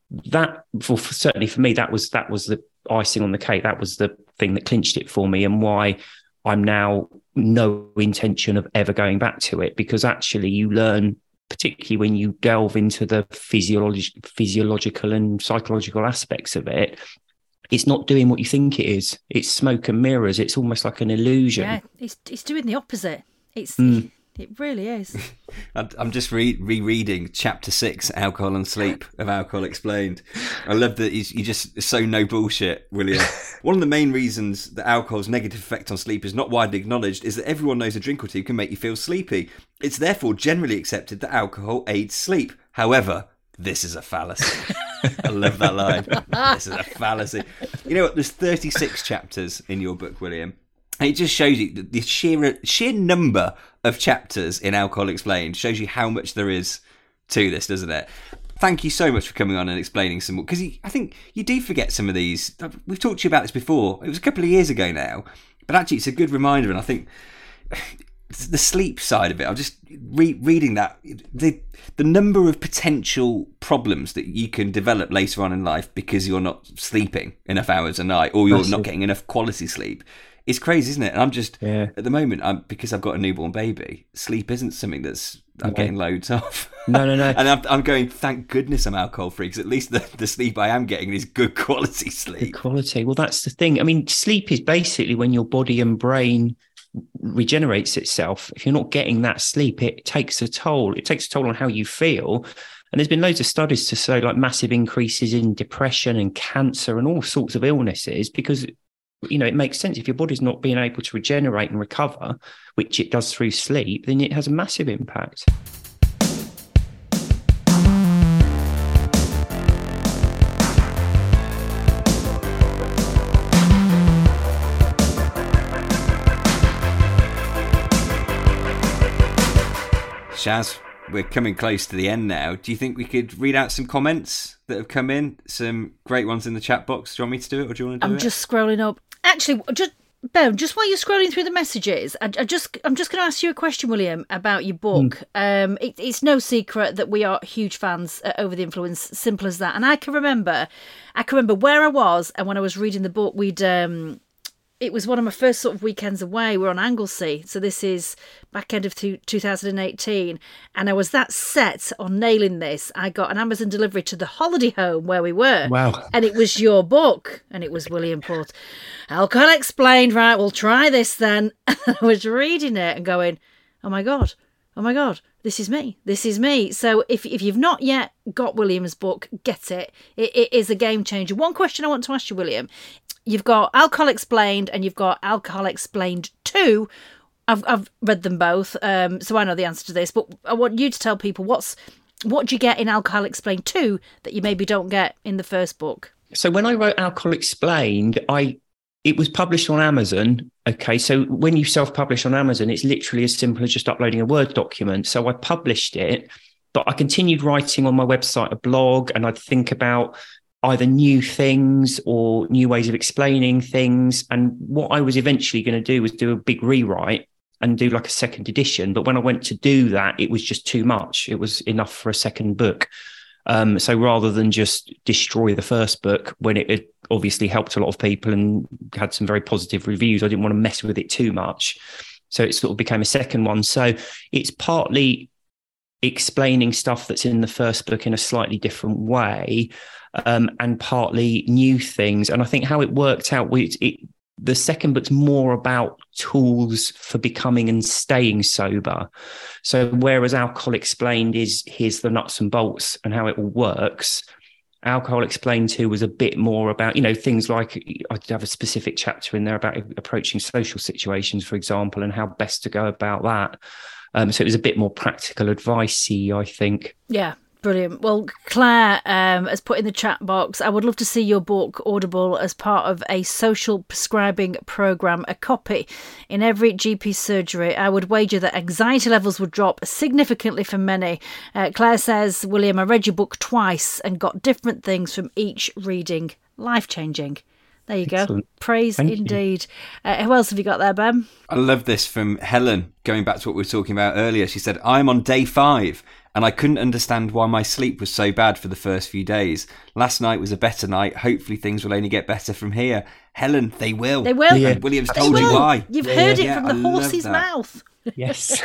that, for, certainly for me, that was that was the icing on the cake. That was the thing that clinched it for me, and why I'm now no intention of ever going back to it, because actually you learn, particularly when you delve into the physiologi- physiological and psychological aspects of it, it's not doing what you think it is. It's smoke and mirrors. It's almost like an illusion. Yeah, it's, it's doing the opposite. It's Mm. It really is. I'm just re- rereading chapter six, Alcohol and Sleep, of Alcohol Explained. I love that you just so no bullshit, William. One of the main reasons that alcohol's negative effect on sleep is not widely acknowledged is that everyone knows a drink or two can make you feel sleepy. It's therefore generally accepted that alcohol aids sleep. However, this is a fallacy. I love that line. This is a fallacy. You know what? There's thirty-six chapters in your book, William. And it just shows you the- the sheer sheer number of chapters in Alcohol Explained shows you how much there is to this, doesn't it? Thank you so much for coming on and explaining some more, because I think you do forget some of these. We've talked to you about this before. It was a couple of years ago now, but actually it's a good reminder, and I think the sleep side of it, I'm just re- reading that, the the number of potential problems that you can develop later on in life because you're not sleeping enough hours a night, or you're Massive. not getting enough quality sleep. It's crazy, isn't it? And I'm just, Yeah. at the moment, I'm because I've got a newborn baby, sleep isn't something that's I'm No. getting loads of. No, no, no. And I'm, I'm going, thank goodness I'm alcohol free, because at least the, the sleep I am getting is good quality sleep. Quality. Well, that's the thing. I mean, sleep is basically when your body and brain regenerates itself. If you're not getting that sleep, it takes a toll. It takes a toll on how you feel. And there's been loads of studies to say like massive increases in depression and cancer and all sorts of illnesses, because, you know, it makes sense. If your body's not being able to regenerate and recover, which it does through sleep, then it has a massive impact. Shaz, we're coming close to the end now. Do you think we could read out some comments that have come in? Some great ones in the chat box. Do you want me to do it, or do you want to do I'm it? just scrolling up. Actually, just Ben, just while you're scrolling through the messages, I, I just I'm just going to ask you a question, William, about your book. Mm. Um, it, it's no secret that we are huge fans at Over the Influence. Simple as that. And I can remember, I can remember where I was, and when I was reading the book, we'd. Um, It was one of my first sort of weekends away. We're on Anglesey. So this is back end of two, two thousand eighteen. And I was that set on nailing this. I got an Amazon delivery to the holiday home where we were. Wow. And it was your book. And it was William Port. Alcohol Explained. Right, we'll try this then. I was reading it and going, oh my God, oh my God, this is me. This is me. So if if you've not yet got William's book, get it. It, it is a game changer. One question I want to ask you, William. You've got Alcohol Explained and you've got Alcohol Explained two. I've I've read them both, um, so I know the answer to this. But I want you to tell people what's what do you get in Alcohol Explained two that you maybe don't get in the first book. So when I wrote Alcohol Explained, I it was published on Amazon. Okay, so when you self-publish on Amazon, it's literally as simple as just uploading a Word document. So I published it, but I continued writing on my website a blog, and I'd think about either new things or new ways of explaining things. And what I was eventually going to do was do a big rewrite and do like a second edition. But when I went to do that, it was just too much. It was enough for a second book. Um, so rather than just destroy the first book, when it had obviously helped a lot of people and had some very positive reviews, I didn't want to mess with it too much. So it sort of became a second one. So it's partly explaining stuff that's in the first book in a slightly different way, um, and partly new things. And I think how it worked out, it, it, the second book's more about tools for becoming and staying sober. So whereas Alcohol Explained is here's the nuts and bolts and how it all works, Alcohol Explained two was a bit more about, you know, things like I have a specific chapter in there about approaching social situations, for example, and how best to go about that. Um, so it was a bit more practical advice-y, I think. Yeah, brilliant. Well, Claire um, has put in the chat box, I would love to see your book Audible as part of a social prescribing programme, a copy in every G P surgery. I would wager that anxiety levels would drop significantly for many. Uh, Claire says, William, I read your book twice and got different things from each reading. Life-changing. There you Excellent. go. Praise Thank indeed. Uh, who else have you got there, Ben? I love this from Helen, going back to what we were talking about earlier. She said, I'm on day five and I couldn't understand why my sleep was so bad for the first few days. Last night was a better night. Hopefully things will only get better from here. Helen, they will. They will. And William's They told you will. why. You've Yeah, heard yeah. it Yeah, from I the love horse's that. mouth. Yes.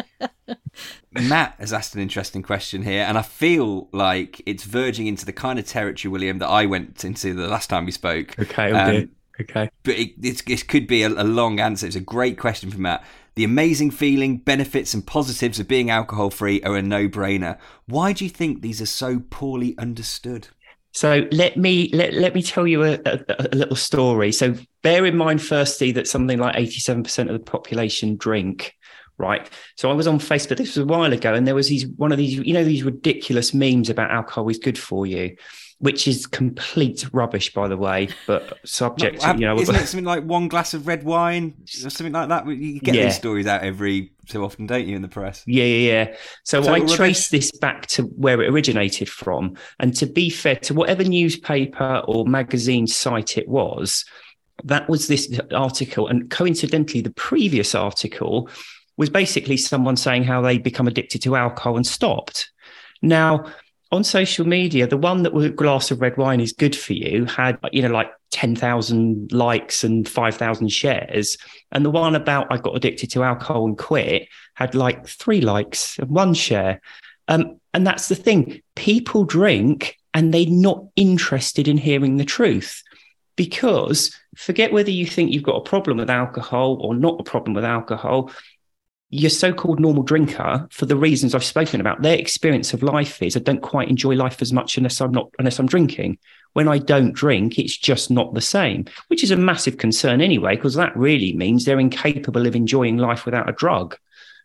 Matt has asked an interesting question here, and I feel like it's verging into the kind of territory, William, that I went into the last time we spoke. Okay. Oh Um, dear. Okay. But it, it's, it could be a, a long answer. It's a great question from Matt. The amazing feeling, benefits and positives of being alcohol-free are a no-brainer. Why do you think these are so poorly understood? So let me let, let me tell you a, a, a little story. So bear in mind, firstly, that something like eighty-seven percent of the population drink, right? So I was on Facebook, this was a while ago, and there was these one of these, you know, these ridiculous memes about alcohol is good for you, which is complete rubbish, by the way, but subject to, you know. Isn't it something like one glass of red wine or something like that? You get Yeah. these stories out every so often, don't you, in the press? Yeah, yeah, yeah. So Total I rubbish. traced this back to where it originated from. And to be fair, to whatever newspaper or magazine site it was, that was this article. And coincidentally, the previous article was basically someone saying how they become addicted to alcohol and stopped. Now, on social media, the one that was a glass of red wine is good for you had, you know, like ten thousand likes and five thousand shares. And the one about I got addicted to alcohol and quit had like three likes and one share. Um, and that's the thing. People drink and they're not interested in hearing the truth. Because forget whether you think you've got a problem with alcohol or not a problem with alcohol, your so-called normal drinker, for the reasons I've spoken about, their experience of life is I don't quite enjoy life as much unless I'm not unless I'm drinking. When I don't drink, it's just not the same, which is a massive concern anyway, because that really means they're incapable of enjoying life without a drug.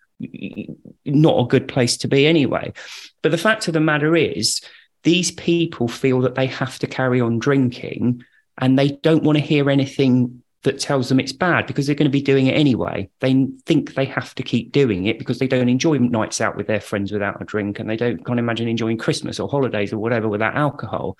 Not a good place to be anyway. But the fact of the matter is, these people feel that they have to carry on drinking and they don't want to hear anything that tells them it's bad because they're going to be doing it anyway. They think they have to keep doing it because they don't enjoy nights out with their friends without a drink, and they don't can't imagine enjoying Christmas or holidays or whatever without alcohol.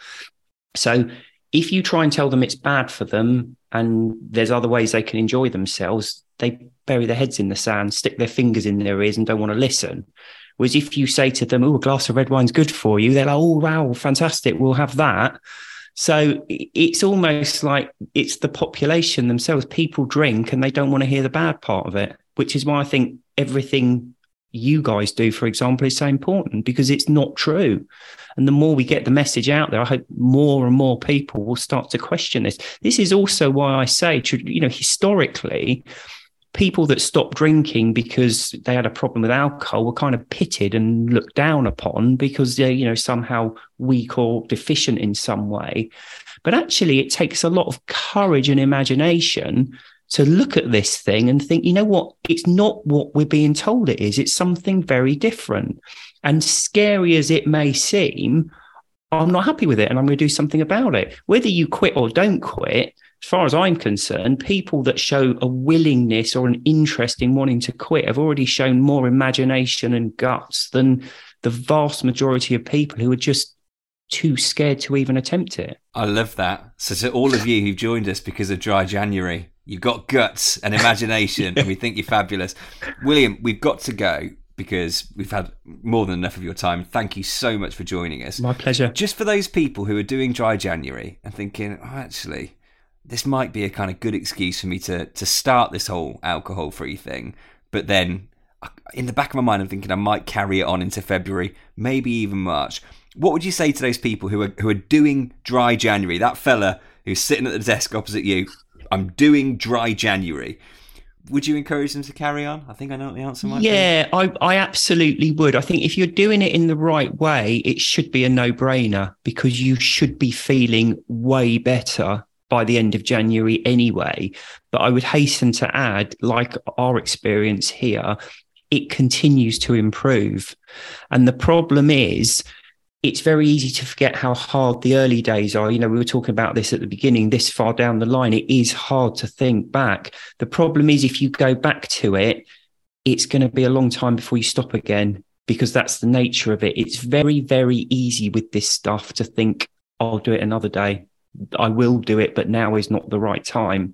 So if you try and tell them it's bad for them and there's other ways they can enjoy themselves, they bury their heads in the sand, stick their fingers in their ears and don't want to listen. Whereas if you say to them, oh, a glass of red wine's good for you, they're like, oh, wow, fantastic, we'll have that. So it's almost like it's the population themselves. People drink and they don't want to hear the bad part of it, which is why I think everything you guys do, for example, is so important, because it's not true. And the more we get the message out there, I hope more and more people will start to question this. This is also why I say, you know, historically, people that stopped drinking because they had a problem with alcohol were kind of pitted and looked down upon because they're, you know, somehow weak or deficient in some way. But actually, it takes a lot of courage and imagination to look at this thing and think, you know what, it's not what we're being told it is. It's something very different. And scary as it may seem, I'm not happy with it and I'm going to do something about it. Whether you quit or don't quit, as far as I'm concerned, people that show a willingness or an interest in wanting to quit have already shown more imagination and guts than the vast majority of people who are just too scared to even attempt it. I love that. So to all of you who've joined us because of Dry January, you've got guts and imagination and we think you're fabulous. William, we've got to go because we've had more than enough of your time. Thank you so much for joining us. My pleasure. Just for those people who are doing Dry January and thinking, oh, actually, this might be a kind of good excuse for me to to start this whole alcohol-free thing. But then in the back of my mind, I'm thinking I might carry it on into February, maybe even March. What would you say to those people who are who are doing Dry January? That fella who's sitting at the desk opposite you, I'm doing Dry January. Would you encourage them to carry on? I think I know what the answer might yeah, be. Yeah, I, I absolutely would. I think if you're doing it in the right way, it should be a no-brainer because you should be feeling way better by the end of January anyway. But I would hasten to add, like our experience here, it continues to improve. And the problem is, it's very easy to forget how hard the early days are. You know, we were talking about this at the beginning, this far down the line, it is hard to think back. The problem is if you go back to it, it's going to be a long time before you stop again, because that's the nature of it. It's very, very easy with this stuff to think, I'll do it another day. I will do it, but now is not the right time.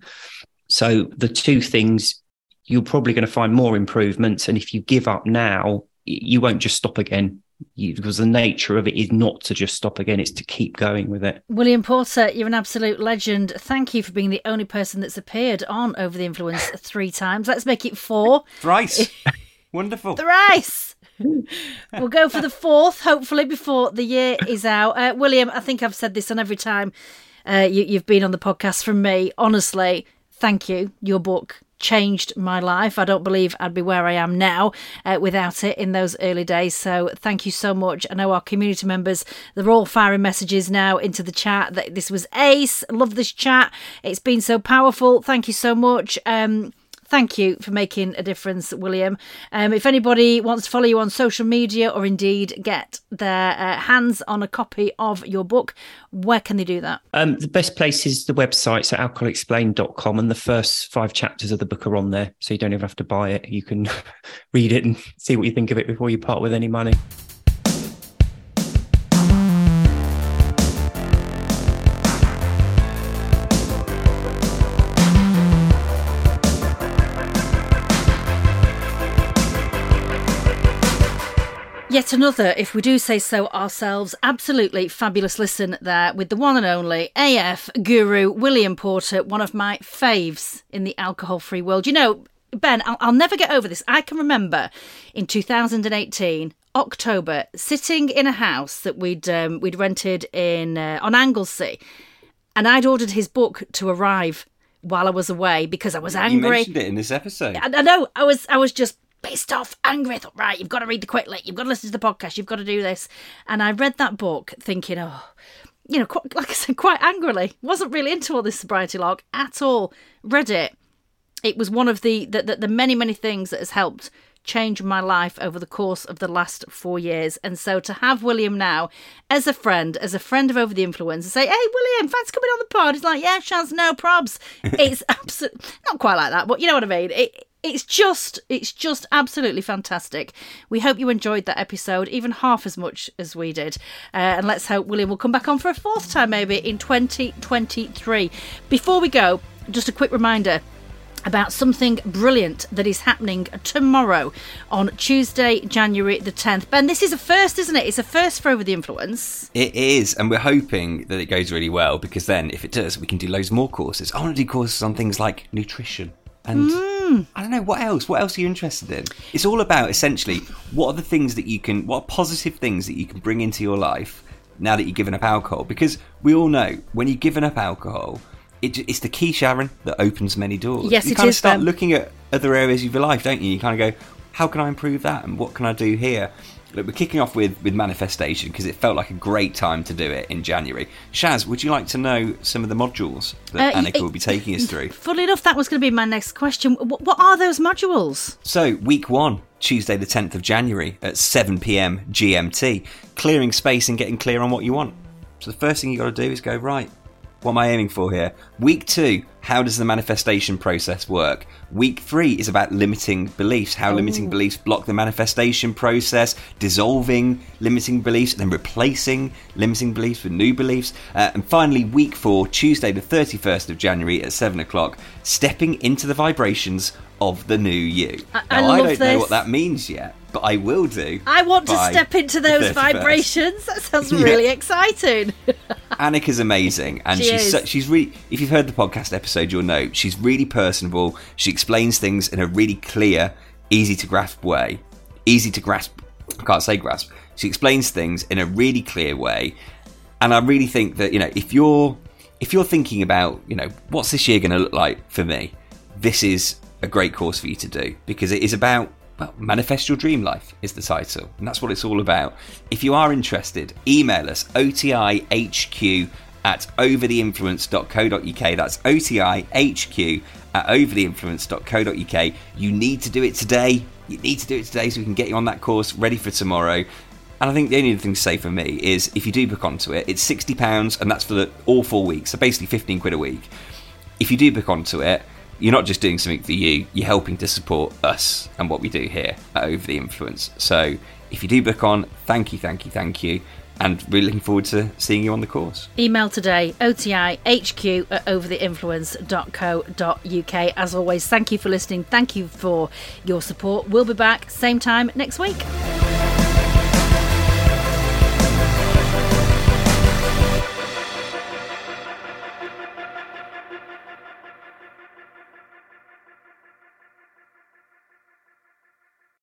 So the two things, you're probably going to find more improvements. And if you give up now, you won't just stop again. you, because the nature of it is not to just stop again, it's to keep going with it. William Porter, you're an absolute legend. Thank you for being the only person that's appeared on Over the Influence three times. Let's make it four. Thrice. Wonderful. Thrice. We'll go for the fourth, hopefully, before the year is out. Uh, William, I think I've said this on every time uh, you, you've been on the podcast from me. Honestly, thank you. Your book changed my life. I don't believe I'd be where I am now uh, without it in those early days. So thank you so much. I know our community members, they're all firing messages now into the chat that this was ace. Love this chat. It's been so powerful. Thank you so much. Um, Thank you for making a difference, William. Um, if anybody wants to follow you on social media or indeed get their uh, hands on a copy of your book, where can they do that? Um, the best place is the website, so alcohol explained dot com, and the first five chapters of the book are on there, so you don't even have to buy it. You can read it and see what you think of it before you part with any money. Yet another, if we do say so ourselves, absolutely fabulous listen there with the one and only A F guru William Porter, one of my faves in the alcohol-free world. You know, Ben, I'll, I'll never get over this. I can remember in two thousand eighteen, October, sitting in a house that we'd um, we'd rented in uh, on Anglesey, and I'd ordered his book to arrive while I was away because I was angry. You mentioned it in this episode. I, I know. I was. I was just pissed off, angry. I thought, right, you've got to read the Quitlet, you've got to listen to the podcast, you've got to do this. And I read that book thinking, oh, you know, quite, like I said, quite angrily. Wasn't really into all this sobriety log at all. Read it. It was one of the the, the the many, many things that has helped change my life over the course of the last four years. And so to have William now as a friend, as a friend of Over the Influence, and say, hey, William, fancy coming on the pod? He's like, yeah, Shaz, no probs. It's absolutely, not quite like that, but you know what I mean? It, It's just, it's just absolutely fantastic. We hope you enjoyed that episode, even half as much as we did. Uh, and let's hope William will come back on for a fourth time, maybe, in twenty twenty-three. Before we go, just a quick reminder about something brilliant that is happening tomorrow on Tuesday, January the tenth. Ben, this is a first, isn't it? It's a first for Over the Influence. It is, and we're hoping that it goes really well, because then, if it does, we can do loads more courses. I want to do courses on things like nutrition. And mm. I don't know, what else? What else are you interested in? It's all about, essentially, what are the things that you can, what are positive things that you can bring into your life now that you've given up alcohol? Because we all know, when you've given up alcohol, it, it's the key, Sharon, that opens many doors. Yes, you it kind is, of start Ben. looking at other areas of your life, don't you? You kind of go, how can I improve that? And what can I do here? Look, we're kicking off with, with manifestation because it felt like a great time to do it in January. Shaz, would you like to know some of the modules that Uh, Annika y- will be taking us through? Funnily enough, that was going to be my next question. What, what are those modules? So, week one, Tuesday the tenth of January at seven p.m. G M T. Clearing space and getting clear on what you want. So the first thing you got to do is go, right, what am I aiming for here? Week two, how does the manifestation process work? Week three is about limiting beliefs, how Ooh. limiting beliefs block the manifestation process, dissolving limiting beliefs, and then replacing limiting beliefs with new beliefs. Uh, and finally, week four, Tuesday the thirty-first of January at seven o'clock, stepping into the vibrations of the new you. I- now, I I love don't this. know what that means yet, but I will do. I want to by step into the those thirty-first. vibrations. That sounds Yeah. really exciting. Annika's amazing, and She she's is. so, she's really. If you've heard the podcast episode, you'll know she's really personable. She explains things in a really clear, easy to grasp way. Easy to grasp. I can't say grasp. She explains things in a really clear way, and I really think that, you know, if you're if you're thinking about, you know, what's this year going to look like for me, this is a great course for you to do, because it is about, well, Manifest Your Dream Life is the title, and that's what it's all about. If you are interested, email us O T I H Q at over the influence dot co dot uk. That's O T I H Q at over the influence dot co dot uk. You need to do it today. You need to do it today so we can get you on that course ready for tomorrow. And I think the only other thing to say for me is, if you do book onto it, it's sixty pounds, and that's for the, all four weeks, so basically fifteen quid a week. If you do book onto it, you're not just doing something for you, you're helping to support us and what we do here at Over the Influence. So if you do book on, thank you, thank you, thank you, and really looking forward to seeing you on the course. Email today, O T I H Q at over the influence dot co dot uk. As always, thank you for listening. Thank you for your support. We'll be back same time next week.